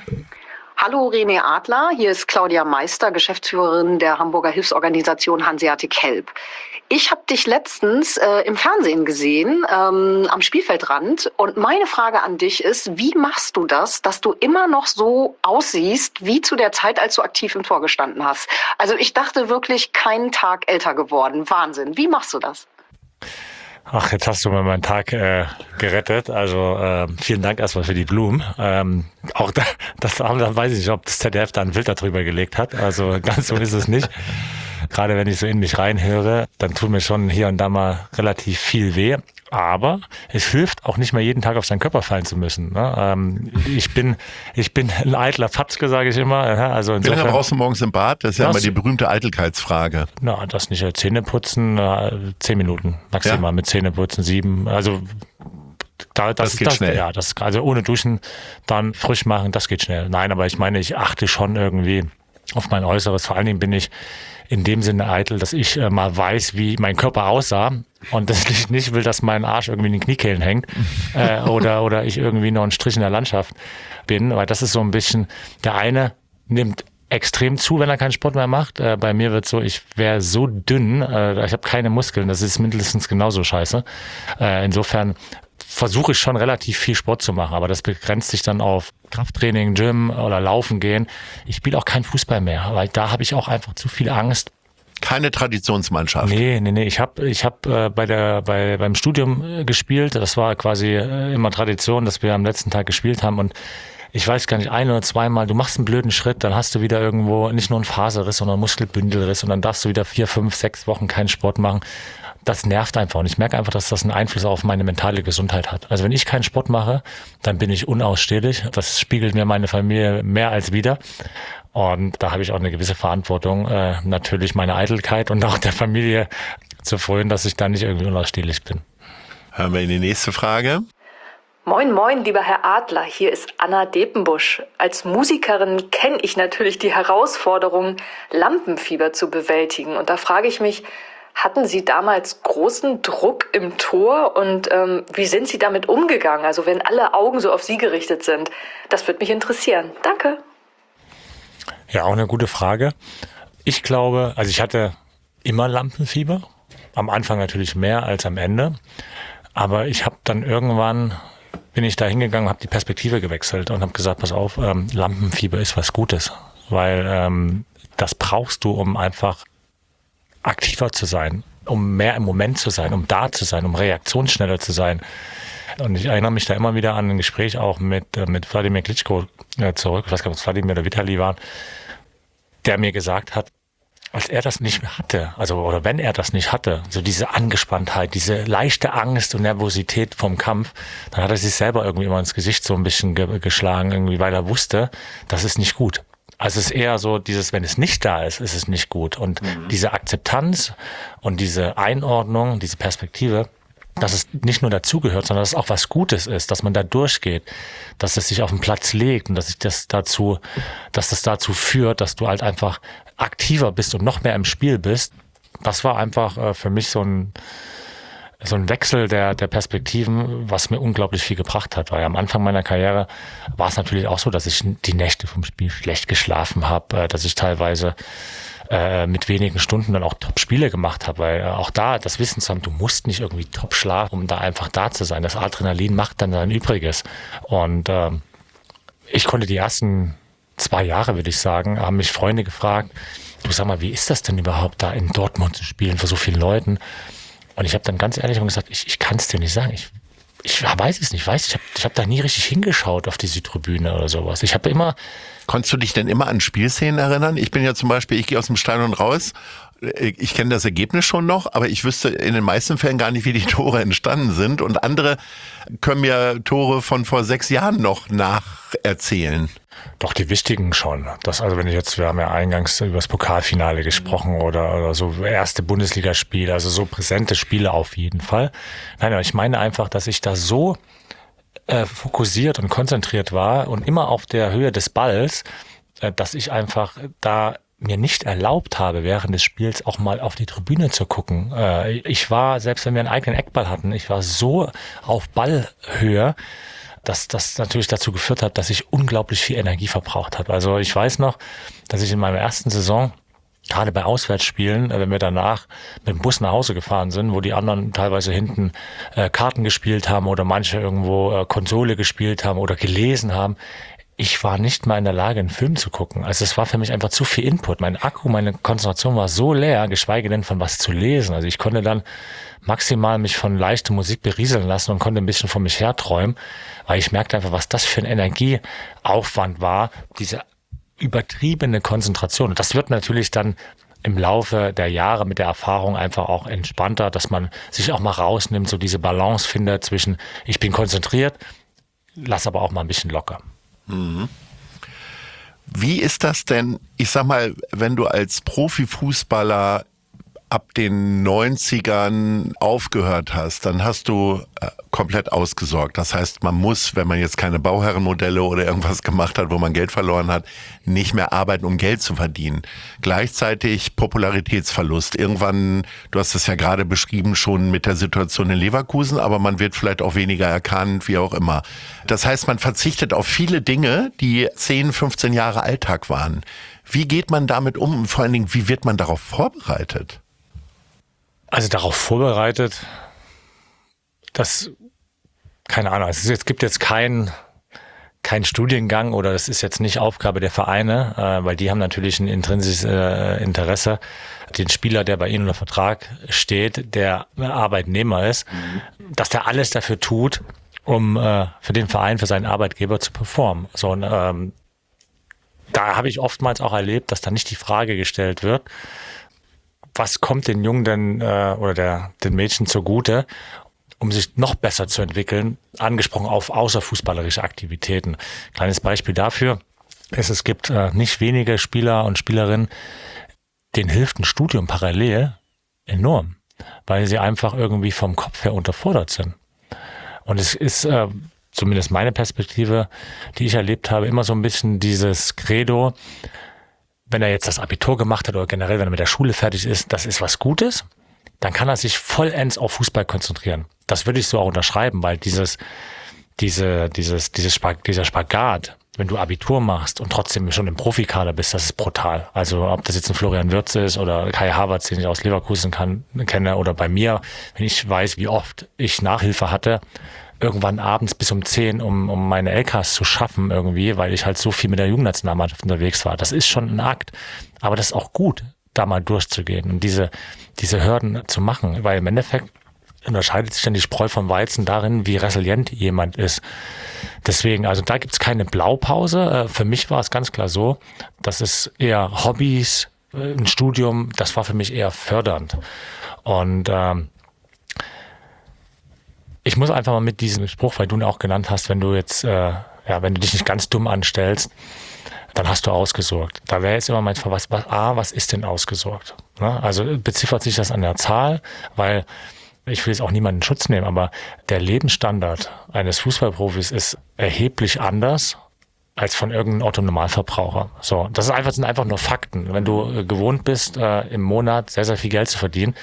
Hallo René Adler, hier ist Claudia Meister, Geschäftsführerin der Hamburger Hilfsorganisation Hanseatic Help. Ich habe dich letztens äh, im Fernsehen gesehen, ähm, am Spielfeldrand. Und meine Frage an dich ist, wie machst du das, dass du immer noch so aussiehst, wie zu der Zeit, als du aktiv im Tor gestanden hast? Also ich dachte wirklich, keinen Tag älter geworden. Wahnsinn. Wie machst du das? Ach, jetzt hast du mir meinen Tag äh, gerettet. Also äh, vielen Dank erstmal für die Blumen. Ähm, auch da, das da weiß ich nicht, ob das Z D F da ein Filter drüber gelegt hat. Also ganz so ist es nicht. Gerade wenn ich so in mich reinhöre, dann tut mir schon hier und da mal relativ viel weh. Aber es hilft auch nicht mehr jeden Tag auf seinen Körper fallen zu müssen. Ne? Ähm, ich bin ich bin ein eitler Fatzke, sage ich immer. Also insofern, wie lange brauchst du morgens im Bad? Das ist ja das, immer die berühmte Eitelkeitsfrage. Na, das nicht. Zähne putzen, zehn Minuten maximal, ja? Mit Zähne putzen, sieben. Also da, das, das geht das, schnell. Ja, das, also ohne Duschen dann frisch machen, das geht schnell. Nein, aber ich meine, ich achte schon irgendwie auf mein Äußeres. Vor allen Dingen bin ich in dem Sinne eitel, dass ich äh, mal weiß, wie mein Körper aussah und dass ich nicht will, dass mein Arsch irgendwie in den Kniekehlen hängt äh, oder oder ich irgendwie noch ein Strich in der Landschaft bin, weil das ist so ein bisschen, der eine nimmt extrem zu, wenn er keinen Sport mehr macht. Äh, bei mir wird so, ich wäre so dünn, äh, ich habe keine Muskeln, das ist mindestens genauso scheiße. Äh, insofern versuche ich schon relativ viel Sport zu machen, aber das begrenzt sich dann auf Krafttraining, Gym oder Laufen gehen. Ich spiele auch keinen Fußball mehr, weil da habe ich auch einfach zu viel Angst. Keine Traditionsmannschaft? Nee, nee, nee. Ich habe ich hab, äh, bei der bei beim Studium äh, gespielt. Das war quasi äh, immer Tradition, dass wir am letzten Tag gespielt haben und ich weiß gar nicht, ein oder zweimal, du machst einen blöden Schritt, dann hast du wieder irgendwo nicht nur einen Faserriss, sondern einen Muskelbündelriss und dann darfst du wieder vier, fünf, sechs Wochen keinen Sport machen. Das nervt einfach und ich merke einfach, dass das einen Einfluss auf meine mentale Gesundheit hat. Also wenn ich keinen Sport mache, dann bin ich unausstehlich. Das spiegelt mir meine Familie mehr als wider. Und da habe ich auch eine gewisse Verantwortung, äh, natürlich meine Eitelkeit und auch der Familie zu frönen, dass ich da nicht irgendwie unausstehlich bin. Hören wir in die nächste Frage. Moin, moin, lieber Herr Adler, hier ist Anna Depenbusch. Als Musikerin kenne ich natürlich die Herausforderung, Lampenfieber zu bewältigen. Und da frage ich mich, hatten Sie damals großen Druck im Tor und ähm, wie sind Sie damit umgegangen? Also wenn alle Augen so auf Sie gerichtet sind, das würde mich interessieren. Danke. Ja, auch eine gute Frage. Ich glaube, also ich hatte immer Lampenfieber. Am Anfang natürlich mehr als am Ende. Aber ich habe dann irgendwann bin ich da hingegangen, habe die Perspektive gewechselt und habe gesagt, pass auf, ähm, Lampenfieber ist was Gutes, weil ähm, das brauchst du, um einfach aktiver zu sein, um mehr im Moment zu sein, um da zu sein, um reaktionsschneller zu sein. Und ich erinnere mich da immer wieder an ein Gespräch auch mit, äh, mit Wladimir Klitschko äh, zurück, ich weiß gar nicht, ob es Wladimir oder Vitali war, der mir gesagt hat, als er das nicht mehr hatte, also oder wenn er das nicht hatte, so diese Angespanntheit, diese leichte Angst und Nervosität vom Kampf, dann hat er sich selber irgendwie immer ins Gesicht so ein bisschen ge- geschlagen, irgendwie, weil er wusste, das ist nicht gut. Also es ist eher so dieses, wenn es nicht da ist, ist es nicht gut. Und mhm. diese Akzeptanz und diese Einordnung, diese Perspektive, dass es nicht nur dazugehört, sondern dass es auch was Gutes ist, dass man da durchgeht, dass es sich auf den Platz legt und dass sich das dazu, dass das dazu führt, dass du halt einfach aktiver bist und noch mehr im Spiel bist. Das war einfach äh, für mich so ein so ein Wechsel der der Perspektiven, was mir unglaublich viel gebracht hat. Weil am Anfang meiner Karriere war es natürlich auch so, dass ich die Nächte vom Spiel schlecht geschlafen habe, äh, dass ich teilweise äh, mit wenigen Stunden dann auch Top-Spiele gemacht habe, weil äh, auch da das Wissen zu haben, du musst nicht irgendwie top schlafen, um da einfach da zu sein. Das Adrenalin macht dann sein Übriges. Und äh, ich konnte die ersten zwei Jahre, würde ich sagen, haben mich Freunde gefragt, du sag mal, wie ist das denn überhaupt, da in Dortmund zu spielen vor so vielen Leuten? Und ich habe dann ganz ehrlich gesagt, ich, ich kann es dir nicht sagen. Ich, ich weiß es nicht, weiß ich habe ich hab da nie richtig hingeschaut auf die Südtribüne oder sowas. Ich habe immer... Konntest du dich denn immer an Spielszenen erinnern? Ich bin ja zum Beispiel, ich gehe aus dem Stadion raus, ich kenne das Ergebnis schon noch, aber ich wüsste in den meisten Fällen gar nicht, wie die Tore entstanden sind. Und andere können mir Tore von vor sechs Jahren noch nacherzählen. Doch, die wichtigen schon. Das, also wenn ich jetzt, wir haben ja eingangs über das Pokalfinale gesprochen oder, oder so erste Bundesligaspiele, also so präsente Spiele auf jeden Fall. Nein, aber ich meine einfach, dass ich da so äh, fokussiert und konzentriert war und immer auf der Höhe des Balls, äh, dass ich einfach da mir nicht erlaubt habe, während des Spiels auch mal auf die Tribüne zu gucken. Äh, ich war, selbst wenn wir einen eigenen Eckball hatten, ich war so auf Ballhöhe, dass das natürlich dazu geführt hat, dass ich unglaublich viel Energie verbraucht habe. Also ich weiß noch, dass ich in meiner ersten Saison, gerade bei Auswärtsspielen, wenn wir danach mit dem Bus nach Hause gefahren sind, wo die anderen teilweise hinten äh, Karten gespielt haben oder manche irgendwo äh, Konsole gespielt haben oder gelesen haben, ich war nicht mal in der Lage, einen Film zu gucken. Also es war für mich einfach zu viel Input. Mein Akku, meine Konzentration war so leer, geschweige denn von was zu lesen. Also ich konnte dann maximal mich von leichter Musik berieseln lassen und konnte ein bisschen von mich herträumen, weil ich merkte einfach, was das für ein Energieaufwand war, diese übertriebene Konzentration. Und das wird natürlich dann im Laufe der Jahre mit der Erfahrung einfach auch entspannter, dass man sich auch mal rausnimmt, so diese Balance findet zwischen ich bin konzentriert, lass aber auch mal ein bisschen locker. Mhm. Wie ist das denn, ich sag mal, wenn du als Profifußballer ab den neunzigern aufgehört hast, dann hast du äh, komplett ausgesorgt. Das heißt, man muss, wenn man jetzt keine Bauherrenmodelle oder irgendwas gemacht hat, wo man Geld verloren hat, nicht mehr arbeiten, um Geld zu verdienen. Gleichzeitig Popularitätsverlust. Irgendwann, du hast es ja gerade beschrieben, schon mit der Situation in Leverkusen, aber man wird vielleicht auch weniger erkannt, wie auch immer. Das heißt, man verzichtet auf viele Dinge, die zehn, fünfzehn Jahre Alltag waren. Wie geht man damit um und vor allen Dingen, wie wird man darauf vorbereitet? Also darauf vorbereitet, das, keine Ahnung, es ist, gibt jetzt keinen kein Studiengang oder das ist jetzt nicht Aufgabe der Vereine, äh, weil die haben natürlich ein intrinsisches äh, Interesse, den Spieler, der bei ihnen unter Vertrag steht, der Arbeitnehmer ist, mhm. dass der alles dafür tut, um äh, für den Verein, für seinen Arbeitgeber zu performen. So, und, ähm, da habe ich oftmals auch erlebt, dass da nicht die Frage gestellt wird, was kommt den Jungen denn äh, oder der, den Mädchen zugute, um sich noch besser zu entwickeln, angesprochen auf außerfußballerische Aktivitäten. Kleines Beispiel dafür ist, es gibt äh, nicht wenige Spieler und Spielerinnen, denen hilft ein Studium parallel enorm, weil sie einfach irgendwie vom Kopf her unterfordert sind. Und es ist äh, zumindest meine Perspektive, die ich erlebt habe, immer so ein bisschen dieses Credo, wenn er jetzt das Abitur gemacht hat oder generell, wenn er mit der Schule fertig ist, das ist was Gutes, dann kann er sich vollends auf Fußball konzentrieren. Das würde ich so auch unterschreiben, weil dieses, diese, dieses, dieses Spag- dieser Spagat, wenn du Abitur machst und trotzdem schon im Profikader bist, das ist brutal. Also ob das jetzt ein Florian Wirtz ist oder Kai Havertz, den ich aus Leverkusen kann, kenne, oder bei mir, wenn ich weiß, wie oft ich Nachhilfe hatte, irgendwann abends bis um zehn, um, um meine L Ks zu schaffen irgendwie, weil ich halt so viel mit der Jugendnationalmannschaft unterwegs war. Das ist schon ein Akt. Aber das ist auch gut, da mal durchzugehen und diese, diese Hürden zu machen, weil im Endeffekt unterscheidet sich dann die Spreu vom Weizen darin, wie resilient jemand ist. Deswegen, also da gibt's keine Blaupause. Für mich war es ganz klar so, das ist eher Hobbys, ein Studium, das war für mich eher fördernd. Und ähm, ich muss einfach mal mit diesem Spruch, weil du ihn auch genannt hast, wenn du jetzt, äh, ja, wenn du dich nicht ganz dumm anstellst, dann hast du ausgesorgt. Da wäre jetzt immer mein Fall, was, was, A, was ist denn ausgesorgt? Ne? Also beziffert sich das an der Zahl, weil ich will jetzt auch niemanden in Schutz nehmen, aber der Lebensstandard eines Fußballprofis ist erheblich anders als von irgendeinem Otto-Normalverbraucher. So, das ist einfach, sind einfach nur Fakten. Wenn du äh, gewohnt bist, äh, im Monat sehr, sehr viel Geld zu verdienen,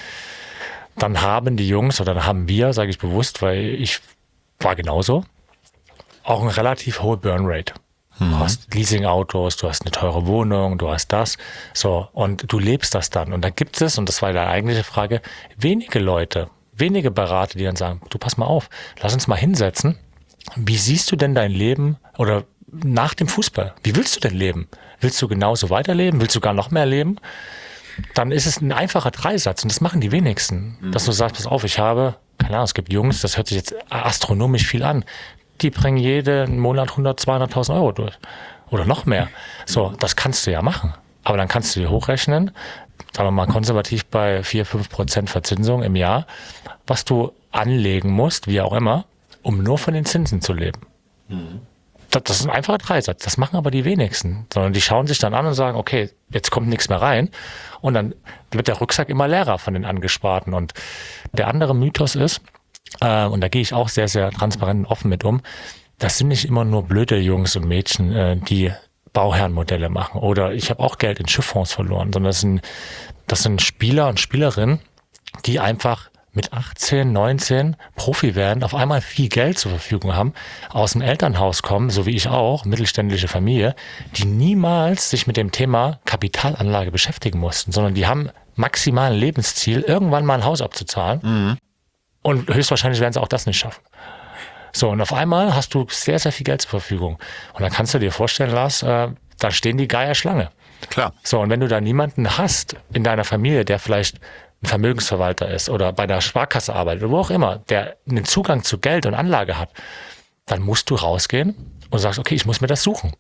dann haben die Jungs, oder dann haben wir, sage ich bewusst, weil ich war genauso, auch eine relativ hohe Burnrate. Mhm. Du hast Leasingautos, du hast eine teure Wohnung, du hast das. So, und du lebst das dann. Und da gibt es, und das war deine eigentliche Frage, wenige Leute, wenige Berater, die dann sagen, du pass mal auf, lass uns mal hinsetzen. Wie siehst du denn dein Leben oder nach dem Fußball? Wie willst du denn leben? Willst du genauso weiterleben? Willst du gar noch mehr leben? Dann ist es ein einfacher Dreisatz und das machen die wenigsten. Mhm. Dass du sagst, pass auf, ich habe, keine Ahnung, es gibt Jungs, das hört sich jetzt astronomisch viel an, die bringen jeden Monat hundert, zweihunderttausend Euro durch. Oder noch mehr. So, das kannst du ja machen. Aber dann kannst du dir hochrechnen, sagen wir mal konservativ bei vier, fünf Prozent Verzinsung im Jahr, was du anlegen musst, wie auch immer, um nur von den Zinsen zu leben. Mhm. Das, das ist ein einfacher Dreisatz. Das machen aber die wenigsten. Sondern die schauen sich dann an und sagen, okay, jetzt kommt nichts mehr rein. Und dann wird der Rucksack immer leerer von den Angesparten. Und der andere Mythos ist, äh, und da gehe ich auch sehr, sehr transparent und offen mit um, das sind nicht immer nur blöde Jungs und Mädchen, äh, die Bauherrenmodelle machen. Oder ich habe auch Geld in Schifffonds verloren. Sondern das sind, das sind Spieler und Spielerinnen, die einfach mit achtzehn, neunzehn Profi werden, auf einmal viel Geld zur Verfügung haben, aus dem Elternhaus kommen, so wie ich auch, mittelständische Familie, die niemals sich mit dem Thema Kapitalanlage beschäftigen mussten, sondern die haben maximal ein Lebensziel, irgendwann mal ein Haus abzuzahlen. Mhm. Und höchstwahrscheinlich werden sie auch das nicht schaffen. So, und auf einmal hast du sehr, sehr viel Geld zur Verfügung. Und dann kannst du dir vorstellen, Lars, äh, da stehen die Geier Schlange. Klar. So, und wenn du da niemanden hast in deiner Familie, der vielleicht ein Vermögensverwalter ist oder bei der Sparkasse arbeitet oder wo auch immer, der einen Zugang zu Geld und Anlage hat, dann musst du rausgehen und sagst, okay, ich muss mir das suchen.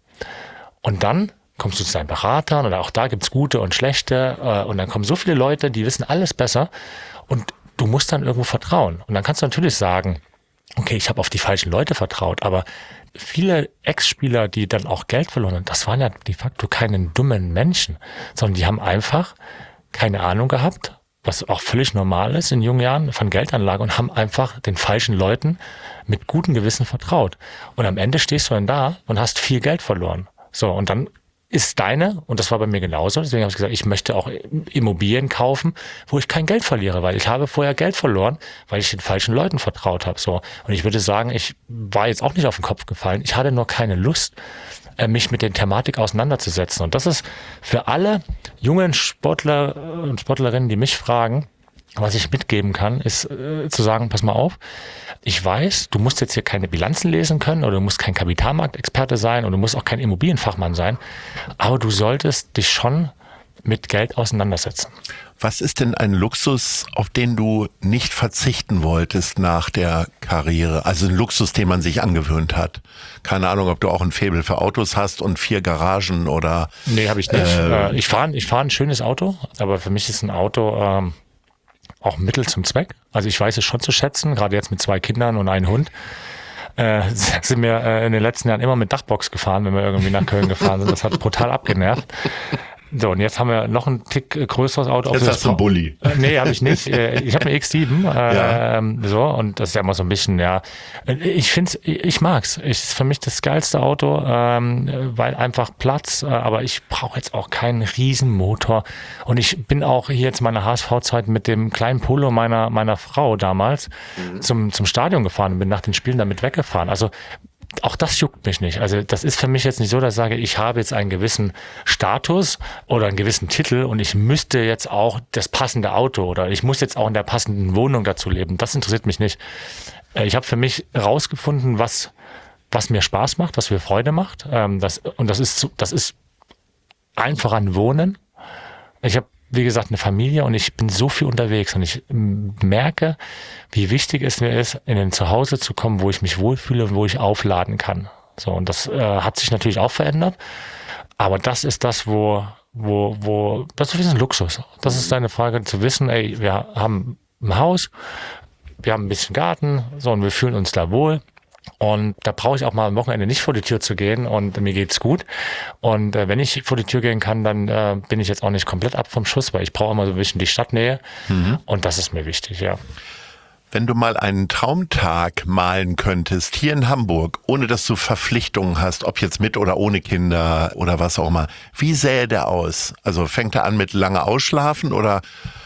Und dann kommst du zu deinen Beratern oder auch da gibt's gute und schlechte äh, und dann kommen so viele Leute, die wissen alles besser und du musst dann irgendwo vertrauen. Und dann kannst du natürlich sagen, okay, ich habe auf die falschen Leute vertraut, aber viele Ex-Spieler, die dann auch Geld verloren haben, das waren ja de facto keine dummen Menschen, sondern die haben einfach keine Ahnung gehabt, was auch völlig normal ist in jungen Jahren, von Geldanlage und haben einfach den falschen Leuten mit gutem Gewissen vertraut. Und am Ende stehst du dann da und hast viel Geld verloren. So, und dann ist deine, und das war bei mir genauso, deswegen habe ich gesagt, ich möchte auch Immobilien kaufen, wo ich kein Geld verliere, weil ich habe vorher Geld verloren, weil ich den falschen Leuten vertraut habe. So, und ich würde sagen, ich war jetzt auch nicht auf den Kopf gefallen, ich hatte nur keine Lust, mich mit der Thematik auseinanderzusetzen. Und das ist für alle jungen Sportler und Sportlerinnen, die mich fragen, was ich mitgeben kann, ist äh, zu sagen, pass mal auf, ich weiß, du musst jetzt hier keine Bilanzen lesen können oder du musst kein Kapitalmarktexperte sein oder du musst auch kein Immobilienfachmann sein, aber du solltest dich schon mit Geld auseinandersetzen. Was ist denn ein Luxus, auf den du nicht verzichten wolltest nach der Karriere? Also ein Luxus, den man sich angewöhnt hat. Keine Ahnung, ob du auch ein Faible für Autos hast und vier Garagen oder... Nee, habe ich nicht. Äh, ich fahre ich fahr ein schönes Auto, aber für mich ist ein Auto ähm, auch Mittel zum Zweck. Also ich weiß es schon zu schätzen, gerade jetzt mit zwei Kindern und einem Hund. Äh, sind wir äh, in den letzten Jahren immer mit Dachbox gefahren, wenn wir irgendwie nach Köln gefahren sind. Das hat brutal abgenervt. So, und jetzt haben wir noch ein Tick größeres Auto. Jetzt hast du einen Bulli. Äh, nee, habe ich nicht. Ich habe eine X sieben. Äh, ja. So, und das ist ja immer so ein bisschen, ja. Ich find's, ich mag's. Ich, ist für mich das geilste Auto, ähm, weil einfach Platz, äh, aber ich brauche jetzt auch keinen riesen Motor. Und ich bin auch hier jetzt meine H S V-Zeit mit dem kleinen Polo meiner meiner Frau damals mhm. zum zum Stadion gefahren und bin nach den Spielen damit weggefahren. Also auch das juckt mich nicht. Also das ist für mich jetzt nicht so, dass ich sage, ich habe jetzt einen gewissen Status oder einen gewissen Titel und ich müsste jetzt auch das passende Auto oder ich muss jetzt auch in der passenden Wohnung dazu leben. Das interessiert mich nicht. Ich habe für mich rausgefunden, was, was mir Spaß macht, was mir Freude macht. Das, und das ist, das ist einfach an Wohnen. Ich habe, wie gesagt, eine Familie und ich bin so viel unterwegs und ich merke, wie wichtig es mir ist, in ein Zuhause zu kommen, wo ich mich wohlfühle und wo ich aufladen kann. So, und das äh, hat sich natürlich auch verändert. Aber das ist das, wo, wo, wo, das ist ein Luxus. Das ist deine Frage, zu wissen, ey, wir haben ein Haus, wir haben ein bisschen Garten, so, und wir fühlen uns da wohl. Und da brauche ich auch mal am Wochenende nicht vor die Tür zu gehen und mir geht's gut. Und äh, wenn ich vor die Tür gehen kann, dann äh, bin ich jetzt auch nicht komplett ab vom Schuss, weil ich brauche immer so ein bisschen die Stadtnähe. Mhm. Und das ist mir wichtig, ja. Wenn du mal einen Traumtag malen könntest, hier in Hamburg, ohne dass du Verpflichtungen hast, ob jetzt mit oder ohne Kinder oder was auch immer, wie sähe der aus? Also fängt er an mit lange Ausschlafen oder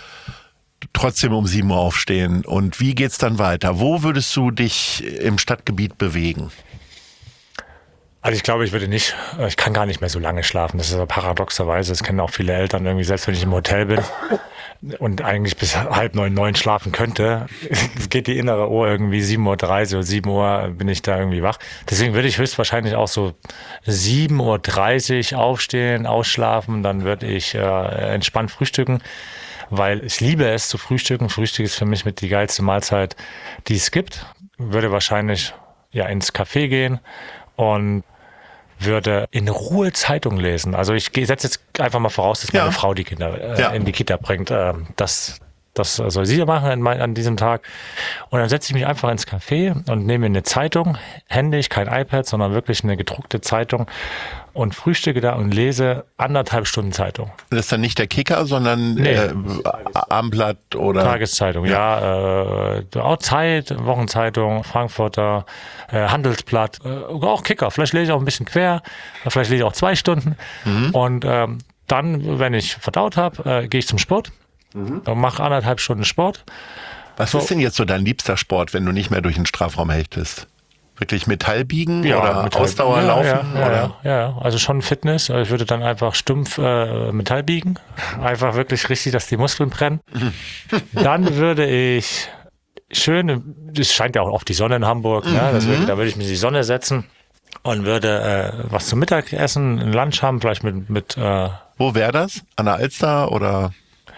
trotzdem um sieben Uhr aufstehen? Und wie geht's dann weiter? Wo würdest du dich im Stadtgebiet bewegen? Also ich glaube, ich würde nicht, ich kann gar nicht mehr so lange schlafen. Das ist ja paradoxerweise, das kennen auch viele Eltern irgendwie, selbst wenn ich im Hotel bin und eigentlich bis halb neun, neun schlafen könnte, geht die innere Uhr irgendwie sieben Uhr dreißig oder sieben Uhr bin ich da irgendwie wach. Deswegen würde ich höchstwahrscheinlich auch so sieben Uhr dreißig aufstehen, ausschlafen, dann würde ich äh, entspannt frühstücken. Weil ich liebe es zu frühstücken. Frühstück ist für mich mit die geilste Mahlzeit, die es gibt. Würde wahrscheinlich ja ins Café gehen und würde in Ruhe Zeitung lesen. Also ich setze jetzt einfach mal voraus, dass meine ja. Frau die Kinder äh, ja. in die Kita bringt. Äh, das Das soll sie machen an, mein, an diesem Tag. Und dann setze ich mich einfach ins Café und nehme eine Zeitung, händisch, kein iPad, sondern wirklich eine gedruckte Zeitung und frühstücke da und lese anderthalb Stunden Zeitung. Das ist dann nicht der Kicker, sondern nee. äh, Abendblatt oder... Tageszeitung, ja. ja äh, auch Zeit, Wochenzeitung, Frankfurter, äh, Handelsblatt, äh, auch Kicker. Vielleicht lese ich auch ein bisschen quer, vielleicht lese ich auch zwei Stunden. Mhm. Und ähm, dann, wenn ich verdaut habe, äh, gehe ich zum Sport. Mhm. Und mache anderthalb Stunden Sport. Was so. ist denn jetzt so dein liebster Sport, wenn du nicht mehr durch den Strafraum hechtest? Wirklich Metallbiegen ja, oder Metall, Ausdauer ja, laufen? Ja, oder? Ja, ja, ja, also schon Fitness. Ich würde dann einfach stumpf äh, Metall biegen. Einfach wirklich richtig, dass die Muskeln brennen. Dann würde ich schön, es scheint ja auch oft die Sonne in Hamburg, mhm. ne? Das würde, da würde ich mich in die Sonne setzen und würde äh, was zum Mittag essen, ein Lunch haben, vielleicht mit... mit äh, Wo wäre das? An der Alster oder...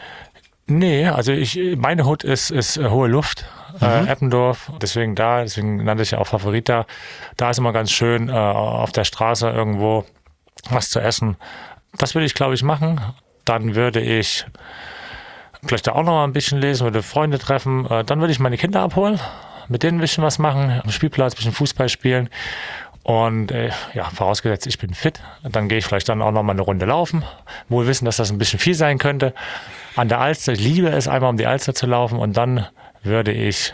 Nee, also ich, meine Hut ist, ist äh, hohe Luft, mhm. äh, Eppendorf, deswegen da, deswegen nannte ich ja auch Favorita. Da ist immer ganz schön, äh, auf der Straße irgendwo was zu essen. Das würde ich, glaube ich, machen. Dann würde ich vielleicht da auch noch mal ein bisschen lesen, würde Freunde treffen. Äh, dann würde ich meine Kinder abholen, mit denen ein bisschen was machen, am Spielplatz ein bisschen Fußball spielen. Und äh, ja, vorausgesetzt, ich bin fit, dann gehe ich vielleicht dann auch noch mal eine Runde laufen. Wohl wissen, dass das ein bisschen viel sein könnte. An der Alster, ich liebe es, einmal um die Alster zu laufen. Und dann würde ich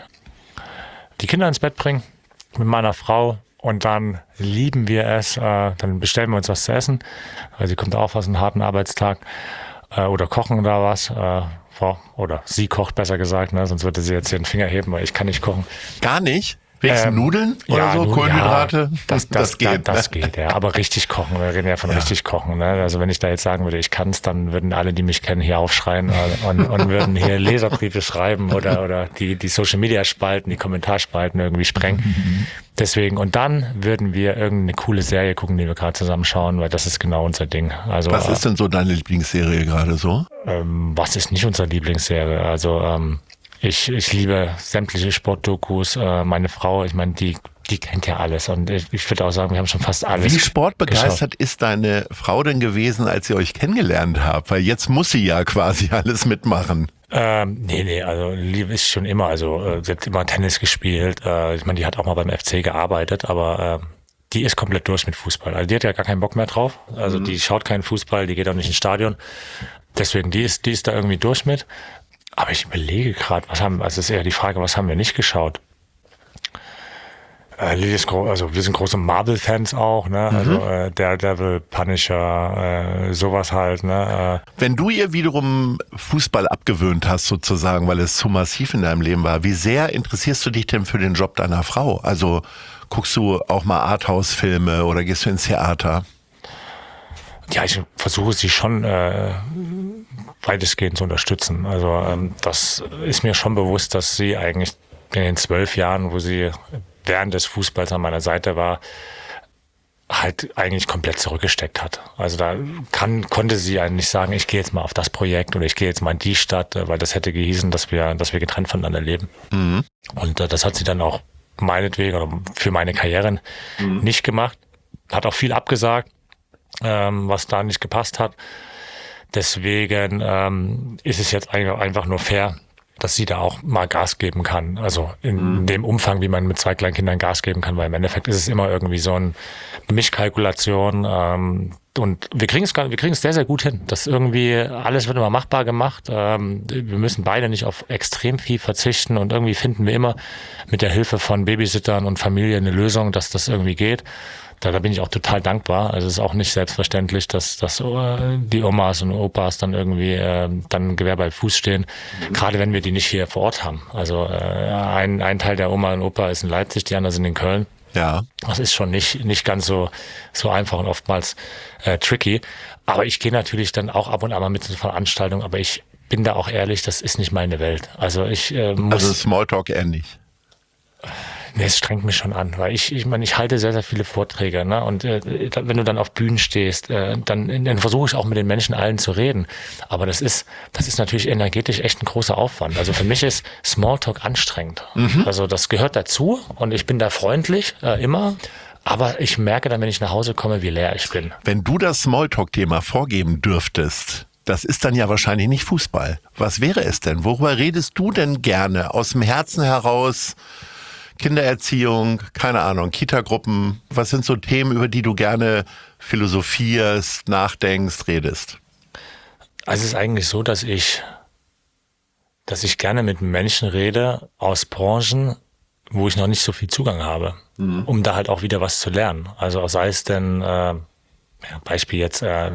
die Kinder ins Bett bringen mit meiner Frau. Und dann lieben wir es, äh, dann bestellen wir uns was zu essen. Weil sie kommt auch aus einem harten Arbeitstag. Äh, oder kochen da was. Äh, oder sie kocht, besser gesagt. Ne? Sonst würde sie jetzt hier den Finger heben, weil ich kann nicht kochen. Gar nicht? Wenigstens ähm, Nudeln oder ja, so, Nudeln, Kohlenhydrate? Ja, das, das, das geht. Das, das ne? geht, ja. Aber richtig kochen, wir reden ja von ja. richtig kochen. Ne? Also wenn ich da jetzt sagen würde, ich kann es, dann würden alle, die mich kennen, hier aufschreien und, und würden hier Leserbriefe schreiben oder, oder die, die Social-Media-Spalten, die Kommentarspalten irgendwie sprengen. Deswegen, und dann würden wir irgendeine coole Serie gucken, die wir gerade zusammenschauen, weil das ist genau unser Ding. Also, was ist denn so deine Lieblingsserie gerade so? Ähm, was ist nicht unsere Lieblingsserie? Also ähm, Ich, ich liebe sämtliche Sportdokus. Äh, meine Frau, ich meine, die, die kennt ja alles. Und ich, ich würde auch sagen, wir haben schon fast alles. Wie sportbegeistert geschaut. Ist deine Frau denn gewesen, als ihr euch kennengelernt habt? Weil jetzt muss sie ja quasi alles mitmachen. Ähm, nee, nee, also Liebe ist schon immer. Also äh, sie hat immer Tennis gespielt. Äh, ich meine, die hat auch mal beim F C gearbeitet, aber äh, die ist komplett durch mit Fußball. Also die hat ja gar keinen Bock mehr drauf. Also mhm. die schaut keinen Fußball, die geht auch nicht ins Stadion. Deswegen, die ist, die ist da irgendwie durch mit. Aber ich überlege gerade, was haben, also ist eher die Frage, was haben wir nicht geschaut? Äh, Lilly ist groß, also wir sind große Marvel-Fans auch, ne? Mhm. Also äh, Daredevil, Punisher, äh, sowas halt, ne? Äh. Wenn du ihr wiederum Fußball abgewöhnt hast sozusagen, weil es zu massiv in deinem Leben war, wie sehr interessierst du dich denn für den Job deiner Frau? Also guckst du auch mal Arthouse-Filme oder gehst du ins Theater? Ja, ich versuche sie schon äh, weitestgehend zu unterstützen. Also ähm, das ist mir schon bewusst, dass sie eigentlich in den zwölf Jahren, wo sie während des Fußballs an meiner Seite war, halt eigentlich komplett zurückgesteckt hat. Also da kann, konnte sie eigentlich sagen, ich gehe jetzt mal auf das Projekt oder ich gehe jetzt mal in die Stadt, weil das hätte gehießen, dass wir, dass wir getrennt voneinander leben. Mhm. Und äh, das hat sie dann auch meinetwegen oder für meine Karriere mhm. nicht gemacht. Hat auch viel abgesagt, ähm, was da nicht gepasst hat. Deswegen ähm, ist es jetzt einfach, einfach nur fair, dass sie da auch mal Gas geben kann. Also in mhm. dem Umfang, wie man mit zwei kleinen Kindern Gas geben kann, weil im Endeffekt ist es immer irgendwie so eine Mischkalkulation. Ähm, und wir kriegen es wir kriegen es sehr, sehr gut hin. Das irgendwie, alles wird immer machbar gemacht. Ähm, wir müssen beide nicht auf extrem viel verzichten und irgendwie finden wir immer mit der Hilfe von Babysittern und Familie eine Lösung, dass das irgendwie geht. Da, da bin ich auch total dankbar. Also es ist auch nicht selbstverständlich, dass, dass uh, die Omas und Opas dann irgendwie äh, dann Gewehr bei Fuß stehen, mhm. gerade wenn wir die nicht hier vor Ort haben. Also äh, ein, ein Teil der Oma und Opa ist in Leipzig, die anderen sind in Köln. Ja. Das ist schon nicht nicht ganz so so einfach und oftmals äh, tricky. Aber ich gehe natürlich dann auch ab und an mal mit zur Veranstaltung, aber ich bin da auch ehrlich, das ist nicht meine Welt. Also ich äh, muss... Also Smalltalk eher nicht. Nee, es strengt mich schon an, weil ich, ich meine, ich halte sehr, sehr viele Vorträge, ne? Und äh, wenn du dann auf Bühnen stehst, äh, dann, dann versuche ich auch mit den Menschen allen zu reden. Aber das ist, das ist natürlich energetisch echt ein großer Aufwand. Also für mich ist Smalltalk anstrengend. Mhm. Also das gehört dazu und ich bin da freundlich, äh, immer. Aber ich merke dann, wenn ich nach Hause komme, wie leer ich bin. Wenn du das Smalltalk-Thema vorgeben dürftest, das ist dann ja wahrscheinlich nicht Fußball. Was wäre es denn? Worüber redest du denn gerne aus dem Herzen heraus? Kindererziehung, keine Ahnung, Kita-Gruppen. Was sind so Themen, über die du gerne philosophierst, nachdenkst, redest? Also es ist eigentlich so, dass ich, dass ich gerne mit Menschen rede aus Branchen, wo ich noch nicht so viel Zugang habe, mhm. um da halt auch wieder was zu lernen. Also sei es denn, äh, Beispiel jetzt äh,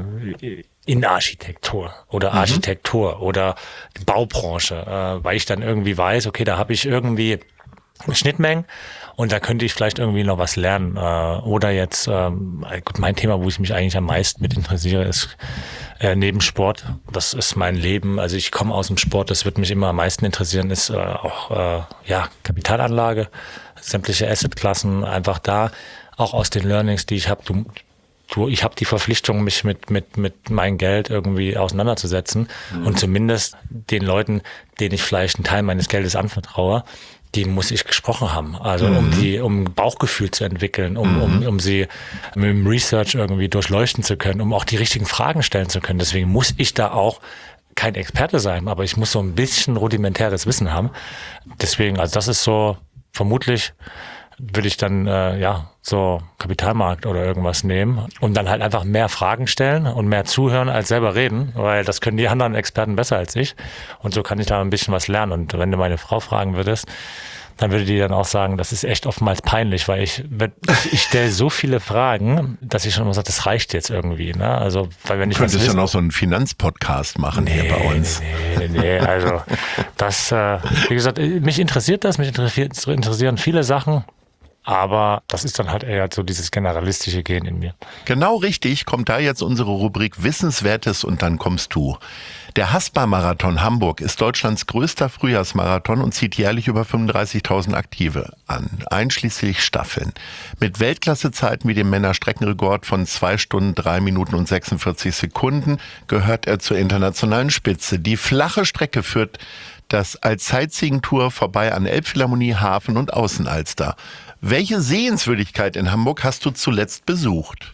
Innenarchitektur oder Architektur mhm. oder Baubranche, äh, weil ich dann irgendwie weiß, okay, da habe ich irgendwie Schnittmengen und da könnte ich vielleicht irgendwie noch was lernen. Oder jetzt, ähm, gut, mein Thema, wo ich mich eigentlich am meisten mit interessiere, ist äh, neben Sport. Das ist mein Leben. Also ich komme aus dem Sport, das wird mich immer am meisten interessieren, ist äh, auch äh, ja Kapitalanlage, sämtliche Assetklassen, einfach da, auch aus den Learnings, die ich habe. Du, du, ich habe die Verpflichtung, mich mit mit mit meinem Geld irgendwie auseinanderzusetzen mhm. und zumindest den Leuten, denen ich vielleicht einen Teil meines Geldes anvertraue, die muss ich gesprochen haben, also mhm. um die, um Bauchgefühl zu entwickeln, um, mhm. um, um sie mit dem Research irgendwie durchleuchten zu können, um auch die richtigen Fragen stellen zu können. Deswegen muss ich da auch kein Experte sein, aber ich muss so ein bisschen rudimentäres Wissen haben. Deswegen, also das ist so, vermutlich würde ich dann, äh, ja, so Kapitalmarkt oder irgendwas nehmen und dann halt einfach mehr Fragen stellen und mehr zuhören als selber reden, weil das können die anderen Experten besser als ich und so kann ich da ein bisschen was lernen. Und wenn du meine Frau fragen würdest, dann würde die dann auch sagen, das ist echt oftmals peinlich, weil ich ich, ich stelle so viele Fragen, dass ich schon immer sage, das reicht jetzt irgendwie. Ne? Also, weil wenn ich du könntest ja noch so einen Finanzpodcast machen nee, hier bei uns. Nee, nee, nee. Also das, äh, wie gesagt, mich interessiert das, mich interessieren viele Sachen. Aber das ist dann halt eher so dieses generalistische Gehen in mir. Genau richtig, kommt da jetzt unsere Rubrik Wissenswertes und dann kommst du. Der Haspa-Marathon Hamburg ist Deutschlands größter Frühjahrsmarathon und zieht jährlich über fünfunddreißigtausend Aktive an, einschließlich Staffeln. Mit Weltklassezeiten wie dem Männerstreckenrekord von zwei Stunden, drei Minuten und sechsundvierzig Sekunden gehört er zur internationalen Spitze. Die flache Strecke führt das Allzeitziegen-Tour vorbei an Elbphilharmonie, Hafen und Außenalster. Welche Sehenswürdigkeit in Hamburg hast du zuletzt besucht?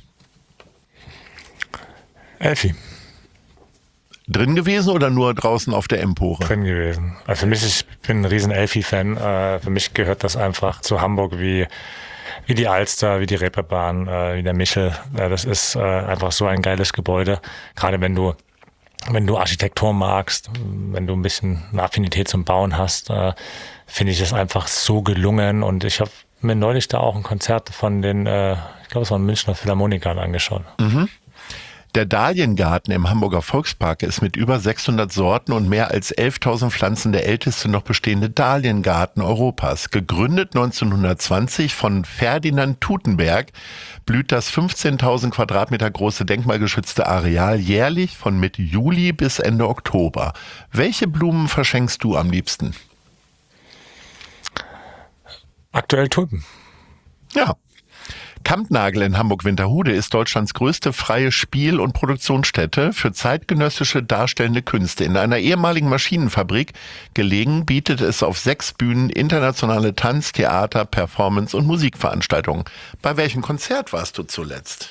Elfi. Drin gewesen oder nur draußen auf der Empore? Drin gewesen. Also für mich, ich bin ein riesen Elfi-Fan. Äh, für mich gehört das einfach zu Hamburg wie, wie die Alster, wie die Reeperbahn, äh, wie der Michel. Äh, das ist äh, einfach so ein geiles Gebäude. Gerade wenn du wenn du Architektur magst, wenn du ein bisschen eine Affinität zum Bauen hast, äh, finde ich es einfach so gelungen. Und ich habe mir neulich da auch ein Konzert von den, äh, ich glaube, es waren Münchner Philharmonikern angeschaut. Mhm. Der Dahliengarten im Hamburger Volkspark ist mit über sechshundert Sorten und mehr als elftausend Pflanzen der älteste noch bestehende Dahliengarten Europas. Gegründet neunzehnhundertzwanzig von Ferdinand Tutenberg, blüht das fünfzehntausend Quadratmeter große denkmalgeschützte Areal jährlich von Mitte Juli bis Ende Oktober. Welche Blumen verschenkst du am liebsten? Aktuell Tulpen. Ja. Kampnagel in Hamburg-Winterhude ist Deutschlands größte freie Spiel- und Produktionsstätte für zeitgenössische darstellende Künste. In einer ehemaligen Maschinenfabrik gelegen, bietet es auf sechs Bühnen internationale Tanz-, Theater-, Performance- und Musikveranstaltungen. Bei welchem Konzert warst du zuletzt?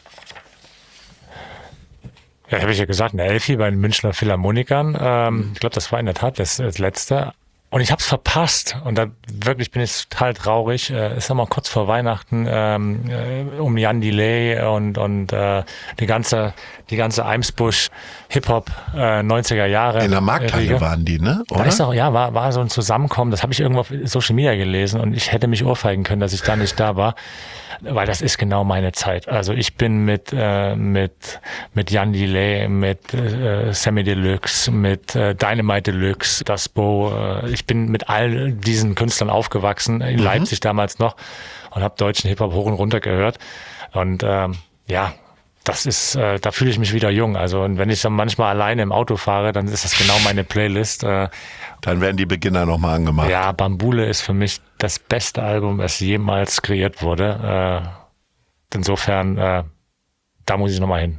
Ja, habe ich ja gesagt, in der Elfi bei den Münchner Philharmonikern. Ähm, ich glaube, das war in der Tat das, das letzte. Und ich habe es verpasst und da wirklich bin ich total traurig. Äh, ist ja mal kurz vor Weihnachten ähm, äh, um Jan Delay und und äh, die ganze die ganze Eimsbusch Hip Hop äh, neunziger Jahre. In der Markthalle Riege. waren die, ne? Oder? Da ist auch, ja, war war so ein Zusammenkommen. Das habe ich irgendwo auf Social Media gelesen und ich hätte mich ohrfeigen können, dass ich da nicht da war. Weil das ist genau meine Zeit. Also ich bin mit äh, mit mit Jan Delay, mit äh, Sammy Deluxe, mit äh, Dynamite Deluxe, Das Bo. Äh, ich bin mit all diesen Künstlern aufgewachsen in mhm. Leipzig damals noch und habe deutschen Hip Hop hoch und runter gehört. Und ähm, ja, das ist, äh, da fühle ich mich wieder jung. Also und wenn ich dann manchmal alleine im Auto fahre, dann ist das genau meine Playlist. Äh, Dann werden die Beginner nochmal angemacht. Ja, Bambule ist für mich das beste Album, das jemals kreiert wurde. Äh, insofern, äh, da muss ich nochmal hin.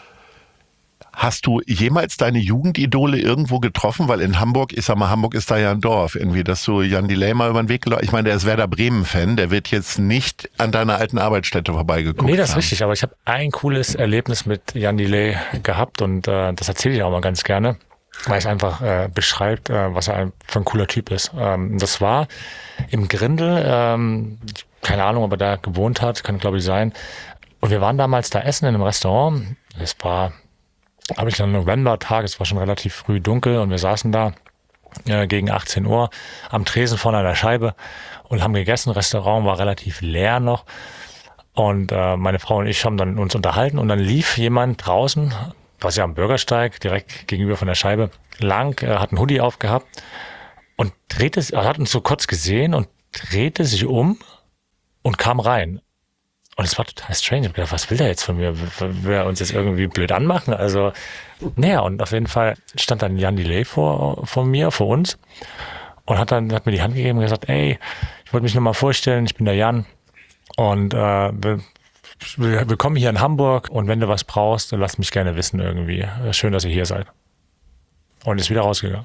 Hast du jemals deine Jugendidole irgendwo getroffen? Weil in Hamburg, ich sag mal, Hamburg ist da ja ein Dorf. Irgendwie, dass du Jan Delay mal über den Weg gelaufen. Ich meine, der ist Werder Bremen-Fan. Der wird jetzt nicht an deiner alten Arbeitsstätte vorbeigeguckt Nee, das ist haben. richtig. Aber ich habe ein cooles Erlebnis mit Jan Delay gehabt und äh, das erzähle ich auch mal ganz gerne, weil es einfach äh, beschreibt, äh, was er für ein cooler Typ ist. Ähm, das war im Grindel, ähm, keine Ahnung, ob er da gewohnt hat, kann glaube ich sein. Und wir waren damals da essen in einem Restaurant. Es war, habe ich dann Novembertag, es war schon relativ früh dunkel und wir saßen da äh, gegen achtzehn Uhr am Tresen vorne an der Scheibe und haben gegessen. Restaurant war relativ leer noch. Und äh, meine Frau und ich haben dann uns unterhalten und dann lief jemand draußen, was ja am Bürgersteig, direkt gegenüber von der Scheibe, lang, äh, hat einen Hoodie aufgehabt und drehte, er hat uns so kurz gesehen und drehte sich um und kam rein. Und es war total strange. Ich hab gedacht, was will der jetzt von mir? Will er uns jetzt irgendwie blöd anmachen? Also, naja, und auf jeden Fall stand dann Jan Delay vor, vor mir, vor uns und hat dann, hat mir die Hand gegeben und gesagt, ey, ich wollte mich nur mal vorstellen, ich bin der Jan und äh, wir, willkommen hier in Hamburg und wenn du was brauchst, dann lass mich gerne wissen irgendwie. Schön, dass ihr hier seid. Und ist wieder rausgegangen.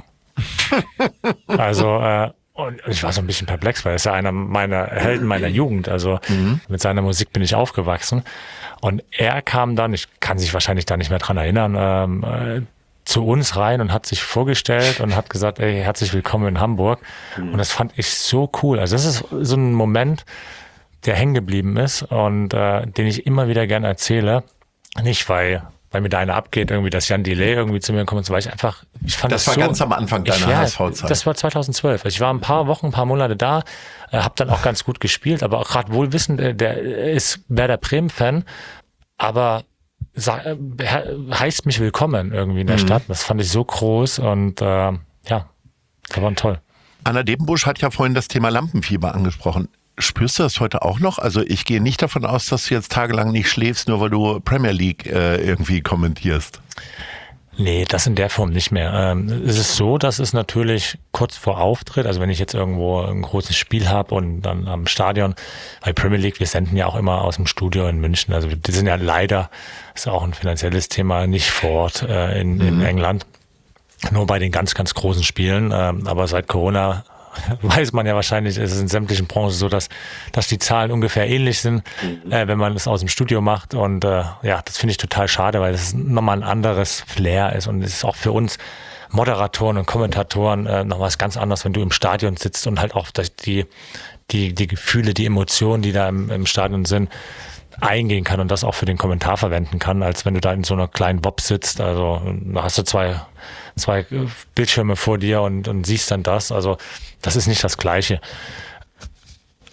Also, äh, und ich war so ein bisschen perplex, weil er ist ja einer meiner Helden meiner Jugend. Also mhm. mit seiner Musik bin ich aufgewachsen. Und er kam dann, ich kann sich wahrscheinlich da nicht mehr dran erinnern, ähm, äh, zu uns rein und hat sich vorgestellt und hat gesagt, ey, herzlich willkommen in Hamburg. Mhm. Und das fand ich so cool. Also das ist so ein Moment, der hängen geblieben ist und äh, den ich immer wieder gerne erzähle. Nicht, weil weil mir da einer abgeht, irgendwie, dass Jan Delay irgendwie zu mir kommt und so, weil ich einfach, ich fand das, das war so, ganz am Anfang deiner ja, H S V-Zeit. Das war zweitausendzwölf. Ich war ein paar Wochen, ein paar Monate da, äh, habe dann auch ganz gut gespielt, aber auch gerade wohlwissend, äh, der ist Werder Bremen-Fan, aber sag, äh, heißt mich willkommen irgendwie in der mhm. Stadt. Das fand ich so groß und äh, ja, das war toll. Anna Depenbusch hat ja vorhin das Thema Lampenfieber angesprochen. Spürst du das heute auch noch? Also ich gehe nicht davon aus, dass du jetzt tagelang nicht schläfst, nur weil du Premier League äh, irgendwie kommentierst. Nee, das in der Form nicht mehr. Ähm, es ist so, dass es natürlich kurz vor Auftritt, also wenn ich jetzt irgendwo ein großes Spiel habe und dann am Stadion, bei Premier League, wir senden ja auch immer aus dem Studio in München, also wir sind ja leider, ist auch ein finanzielles Thema, nicht vor Ort äh, in, mhm. in England, nur bei den ganz, ganz großen Spielen, ähm, aber seit Corona weiß man ja wahrscheinlich, es ist in sämtlichen Branchen so, dass dass die Zahlen ungefähr ähnlich sind, mhm. äh, wenn man es aus dem Studio macht. Und äh, ja, das finde ich total schade, weil das nochmal ein anderes Flair ist. Und es ist auch für uns Moderatoren und Kommentatoren äh, noch was ganz anderes, wenn du im Stadion sitzt und halt auch die die die Gefühle, die Emotionen, die da im, im Stadion sind, eingehen kann und das auch für den Kommentar verwenden kann, als wenn du da in so einer kleinen Bob sitzt. Also da hast du zwei zwei Bildschirme vor dir und, und siehst dann das. Also das ist nicht das Gleiche.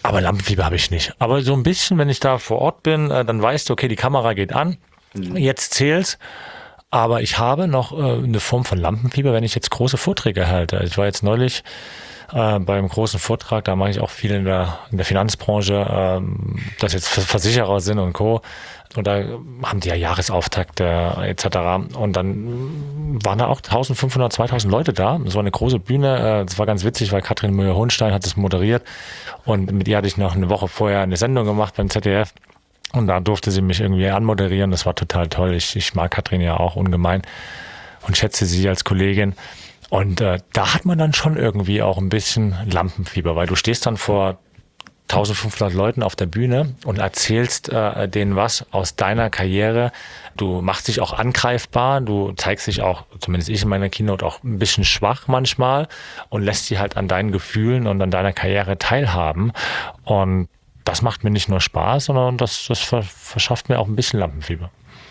Aber Lampenfieber habe ich nicht. Aber so ein bisschen, wenn ich da vor Ort bin, äh, dann weißt du, okay, die Kamera geht an, mhm. jetzt zählt's. Aber ich habe noch äh, eine Form von Lampenfieber, wenn ich jetzt große Vorträge halte. Ich war jetzt neulich äh, beim großen Vortrag, da mache ich auch viel in der, in der Finanzbranche, ähm, dass jetzt Versicherer sind und Co. Und da haben die ja Jahresauftakte et cetera. Und dann waren da auch eintausendfünfhundert, zweitausend Leute da. Das war eine große Bühne. Das war ganz witzig, weil Katrin Müller-Hohenstein hat das moderiert. Und mit ihr hatte ich noch eine Woche vorher eine Sendung gemacht beim Z D F. Und da durfte sie mich irgendwie anmoderieren. Das war total toll. Ich, ich mag Katrin ja auch ungemein und schätze sie als Kollegin. Und äh, da hat man dann schon irgendwie auch ein bisschen Lampenfieber, weil du stehst dann vor eintausendfünfhundert Leuten auf der Bühne und erzählst äh, denen was aus deiner Karriere. Du machst dich auch angreifbar, du zeigst dich auch, zumindest ich in meiner Keynote, auch ein bisschen schwach manchmal und lässt sie halt an deinen Gefühlen und an deiner Karriere teilhaben. Und das macht mir nicht nur Spaß, sondern das, das verschafft mir auch ein bisschen Lampenfieber.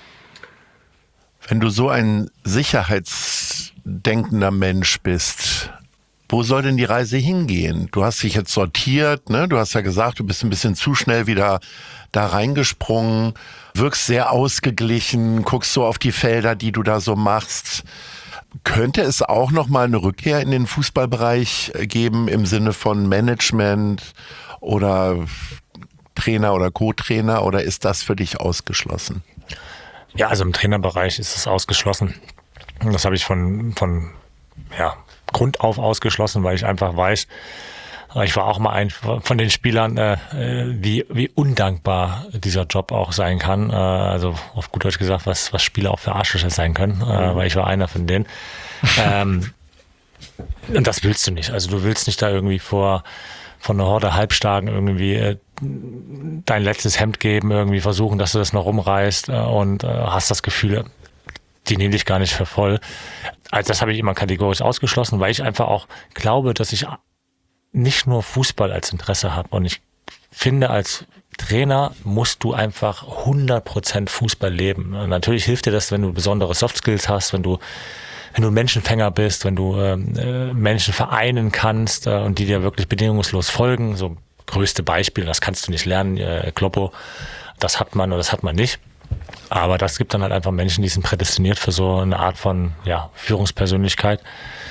Wenn du so ein sicherheitsdenkender Mensch bist, wo soll denn die Reise hingehen? Du hast dich jetzt sortiert, ne? Du hast ja gesagt, du bist ein bisschen zu schnell wieder da reingesprungen, wirkst sehr ausgeglichen, guckst so auf die Felder, die du da so machst. Könnte es auch noch mal eine Rückkehr in den Fußballbereich geben im Sinne von Management oder Trainer oder Co-Trainer, oder ist das für dich ausgeschlossen? Ja, also im Trainerbereich ist es ausgeschlossen. Das habe ich von, von ja, Grund auf ausgeschlossen, weil ich einfach weiß, ich war auch mal ein von den Spielern, äh, wie, wie undankbar dieser Job auch sein kann. Äh, also auf gut Deutsch gesagt, was, was Spieler auch für Arschlöcher sein können, äh, weil ich war einer von denen. Ähm, und das willst du nicht. Also du willst nicht da irgendwie vor von einer Horde Halbstarken irgendwie äh, dein letztes Hemd geben, irgendwie versuchen, dass du das noch rumreißt äh, und äh, hast das Gefühl, die nehmen dich gar nicht für voll. Also das habe ich immer kategorisch ausgeschlossen, weil ich einfach auch glaube, dass ich nicht nur Fußball als Interesse habe. Und ich finde, als Trainer musst du einfach hundert Prozent Fußball leben. Und natürlich hilft dir das, wenn du besondere Softskills hast, wenn du wenn du ein Menschenfänger bist, wenn du äh, Menschen vereinen kannst äh, und die dir wirklich bedingungslos folgen. So größte Beispiel, das kannst du nicht lernen, äh, Kloppo, das hat man oder das hat man nicht. Aber das gibt dann halt einfach Menschen, die sind prädestiniert für so eine Art von ja, Führungspersönlichkeit.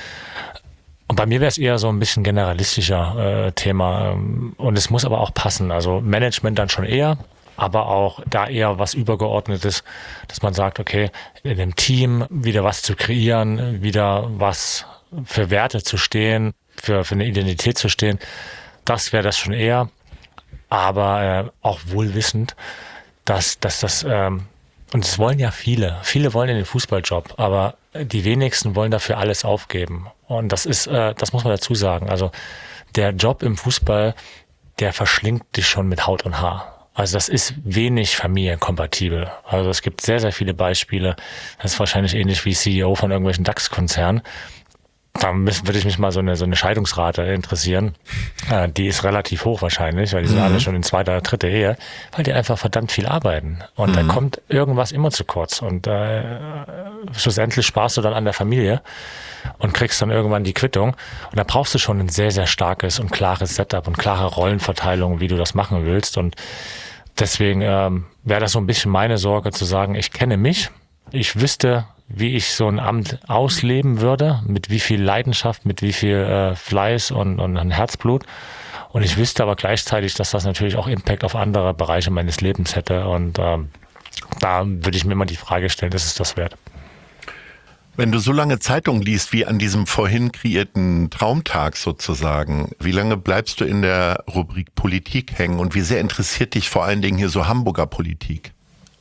Und bei mir wäre es eher so ein bisschen generalistischer äh, Thema. Und es muss aber auch passen. Also Management dann schon eher, aber auch da eher was Übergeordnetes, dass man sagt, okay, in dem Team wieder was zu kreieren, wieder was für Werte zu stehen, für, für eine Identität zu stehen, das wäre das schon eher. Aber äh, auch wohlwissend, dass, dass das, ähm, und es wollen ja viele, viele wollen in den Fußballjob, aber die wenigsten wollen dafür alles aufgeben. Und das ist, äh, das muss man dazu sagen. Also der Job im Fußball, der verschlingt dich schon mit Haut und Haar. Also das ist wenig familienkompatibel. Also es gibt sehr, sehr viele Beispiele. Das ist wahrscheinlich ähnlich wie C E O von irgendwelchen DAX-Konzernen. Da würde ich mich mal so eine, so eine Scheidungsrate interessieren. Äh, die ist relativ hoch wahrscheinlich, weil die sind mhm. alle schon in zweiter, dritter Ehe, weil die einfach verdammt viel arbeiten. Und mhm. da kommt irgendwas immer zu kurz. Und äh, schlussendlich sparst du dann an der Familie und kriegst dann irgendwann die Quittung. Und da brauchst du schon ein sehr, sehr starkes und klares Setup und klare Rollenverteilung, wie du das machen willst. Und deswegen ähm, wäre das so ein bisschen meine Sorge zu sagen, ich kenne mich, ich wüsste, wie ich so ein Amt ausleben würde, mit wie viel Leidenschaft, mit wie viel äh, Fleiß und, und ein Herzblut. Und ich wüsste aber gleichzeitig, dass das natürlich auch Impact auf andere Bereiche meines Lebens hätte. Und ähm, da würde ich mir immer die Frage stellen, ist es das wert? Wenn du so lange Zeitung liest wie an diesem vorhin kreierten Traumtag sozusagen, wie lange bleibst du in der Rubrik Politik hängen und wie sehr interessiert dich vor allen Dingen hier so Hamburger Politik?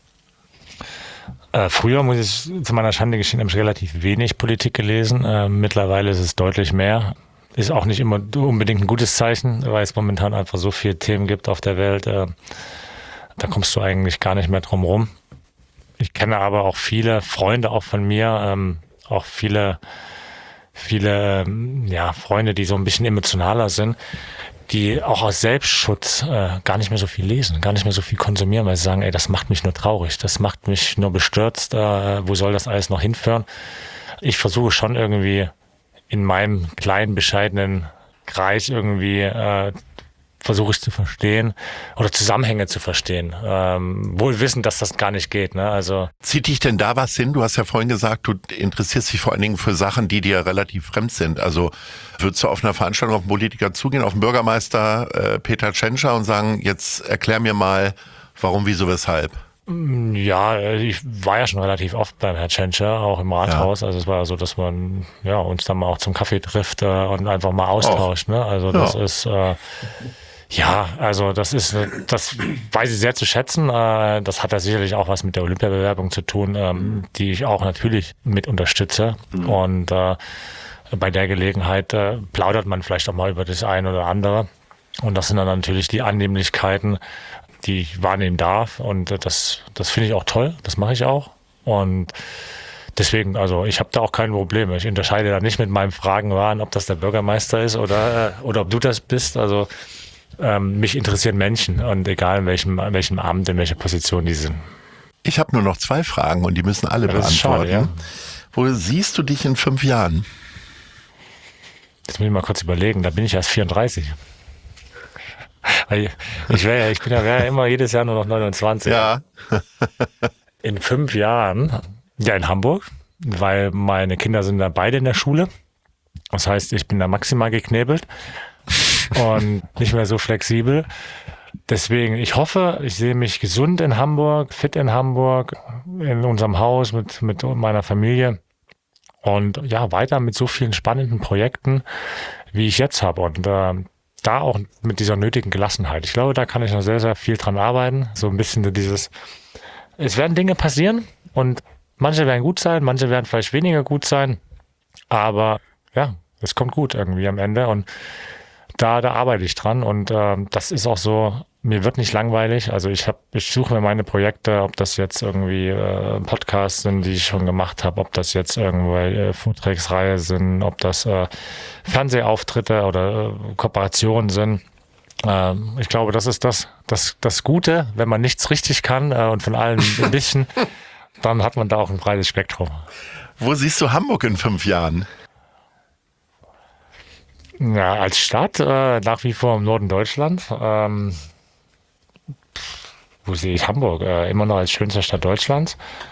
Äh, früher, muss ich zu meiner Schande gestehen, habe ich relativ wenig Politik gelesen. Äh, mittlerweile ist es deutlich mehr. Ist auch nicht immer unbedingt ein gutes Zeichen, weil es momentan einfach so viele Themen gibt auf der Welt. Äh, da kommst du eigentlich gar nicht mehr drum rum. Ich kenne aber auch viele Freunde auch von mir, ähm, auch viele, viele ähm, ja, Freunde, die so ein bisschen emotionaler sind, die auch aus Selbstschutz äh, gar nicht mehr so viel lesen, gar nicht mehr so viel konsumieren, weil sie sagen, ey, das macht mich nur traurig, das macht mich nur bestürzt, äh, wo soll das alles noch hinführen? Ich versuche schon irgendwie in meinem kleinen, bescheidenen Kreis irgendwie äh, versuche ich zu verstehen oder Zusammenhänge zu verstehen. Ähm, wohl wissen, dass das gar nicht geht. Ne? Also Zieht dich denn da was hin? Du hast ja vorhin gesagt, du interessierst dich vor allen Dingen für Sachen, die dir relativ fremd sind. Also würdest du auf einer Veranstaltung auf einen Politiker zugehen, auf den Bürgermeister äh, Peter Tschentscher und sagen, jetzt erklär mir mal, warum, wieso, weshalb? ja, ich war ja schon relativ oft beim Herrn Tschentscher, auch im Rathaus. Ja. Also es war so, dass man ja uns dann mal auch zum Kaffee trifft äh, und einfach mal austauscht. Ne? Also das ja. ist äh, ja, also das ist, das weiß ich sehr zu schätzen. Äh, das hat ja sicherlich auch was mit der Olympiabewerbung zu tun, ähm, die ich auch natürlich mit unterstütze. Mhm. Und äh, bei der Gelegenheit äh, plaudert man vielleicht auch mal über das eine oder andere. Und das sind dann natürlich die Annehmlichkeiten, die ich wahrnehmen darf. Und das, das finde ich auch toll. Das mache ich auch. Und deswegen, also ich habe da auch kein Problem. Ich unterscheide da nicht mit meinem Fragenwahn, ob das der Bürgermeister ist oder, oder ob du das bist. Also ähm, mich interessieren Menschen und egal in welchem, in welchem Amt, in welcher Position die sind. Ich habe nur noch zwei Fragen und die müssen alle ja, beantworten. Schade, ja. Wo siehst du dich in fünf Jahren? Jetzt muss ich mal kurz überlegen. Da bin ich erst vierunddreißig. Ich, ich, wär, ich bin ja wär immer jedes Jahr nur noch neunundzwanzig. Ja. In fünf Jahren, ja in Hamburg, weil meine Kinder sind da beide in der Schule. Das heißt, ich bin da maximal geknebelt und nicht mehr so flexibel. Deswegen, ich hoffe, ich sehe mich gesund in Hamburg, fit in Hamburg, in unserem Haus mit, mit meiner Familie und ja, weiter mit so vielen spannenden Projekten, wie ich jetzt habe. Und äh, da auch mit dieser nötigen Gelassenheit. Ich glaube, da kann ich noch sehr, sehr viel dran arbeiten. So ein bisschen dieses, es werden Dinge passieren und manche werden gut sein, manche werden vielleicht weniger gut sein, aber ja, es kommt gut irgendwie am Ende und da, da arbeite ich dran und äh, das ist auch so, mir wird nicht langweilig. Also ich habe, ich suche mir meine Projekte, ob das jetzt irgendwie äh, Podcasts sind, die ich schon gemacht habe, ob das jetzt irgendwo äh, Vortragsreihe sind, ob das äh, Fernsehauftritte oder äh, Kooperationen sind. Äh, ich glaube, das ist das, das, das Gute, wenn man nichts richtig kann äh, und von allem ein bisschen, dann hat man da auch ein breites Spektrum. Wo siehst du Hamburg in fünf Jahren? Ja, als Stadt äh, nach wie vor im Norden Deutschlands. Ähm, wo sehe ich Hamburg? Äh, immer noch als schönste Stadt Deutschlands.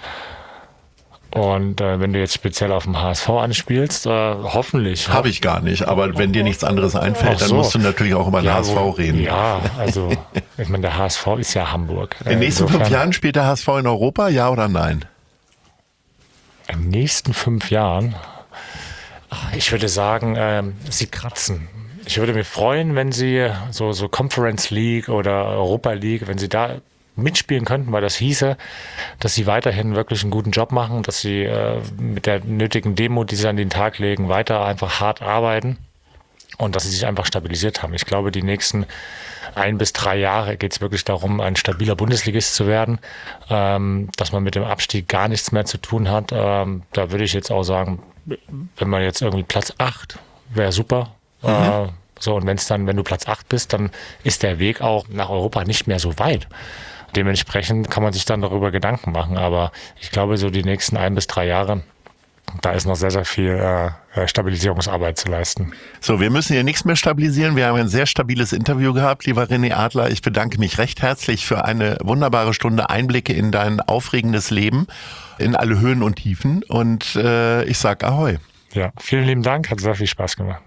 Und äh, wenn du jetzt speziell auf den H S V anspielst, äh, hoffentlich. Habe ich gar nicht, aber wenn dir nichts anderes einfällt, so. Dann musst du natürlich auch über den ja, H S V reden. Ja, also ich meine, der H S V ist ja Hamburg. In den nächsten Insofern, fünf Jahren spielt der H S V in Europa, ja oder nein? In den nächsten fünf Jahren? Ich würde sagen, ähm, sie kratzen. Ich würde mich freuen, wenn sie so, so Conference League oder Europa League, wenn sie da mitspielen könnten, weil das hieße, dass sie weiterhin wirklich einen guten Job machen, dass sie äh, mit der nötigen Demo, die sie an den Tag legen, weiter einfach hart arbeiten und dass sie sich einfach stabilisiert haben. Ich glaube, die nächsten ein bis drei Jahre geht es wirklich darum, ein stabiler Bundesligist zu werden, ähm, dass man mit dem Abstieg gar nichts mehr zu tun hat. Ähm, da würde ich jetzt auch sagen, wenn man jetzt irgendwie Platz acht, wäre super. Mhm. Äh, so, und wenn es dann, wenn du Platz acht bist, dann ist der Weg auch nach Europa nicht mehr so weit. Dementsprechend kann man sich dann darüber Gedanken machen. Aber ich glaube, so die nächsten ein bis drei Jahre, da ist noch sehr, sehr viel äh, Stabilisierungsarbeit zu leisten. So, wir müssen hier nichts mehr stabilisieren. Wir haben ein sehr stabiles Interview gehabt, lieber René Adler. Ich bedanke mich recht herzlich für eine wunderbare Stunde Einblicke in dein aufregendes Leben, in alle Höhen und Tiefen. Und äh, ich sag Ahoi. Ja, vielen lieben Dank. Hat sehr viel Spaß gemacht.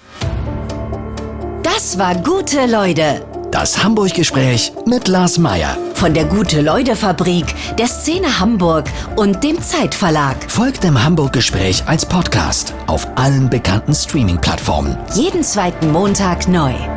Das war Gute Leute. Das Hamburg-Gespräch mit Lars Meier. Von der Gute-Leute-Fabrik, der Szene Hamburg und dem Zeitverlag. Folgt dem Hamburg-Gespräch als Podcast auf allen bekannten Streaming-Plattformen. Jeden zweiten Montag neu.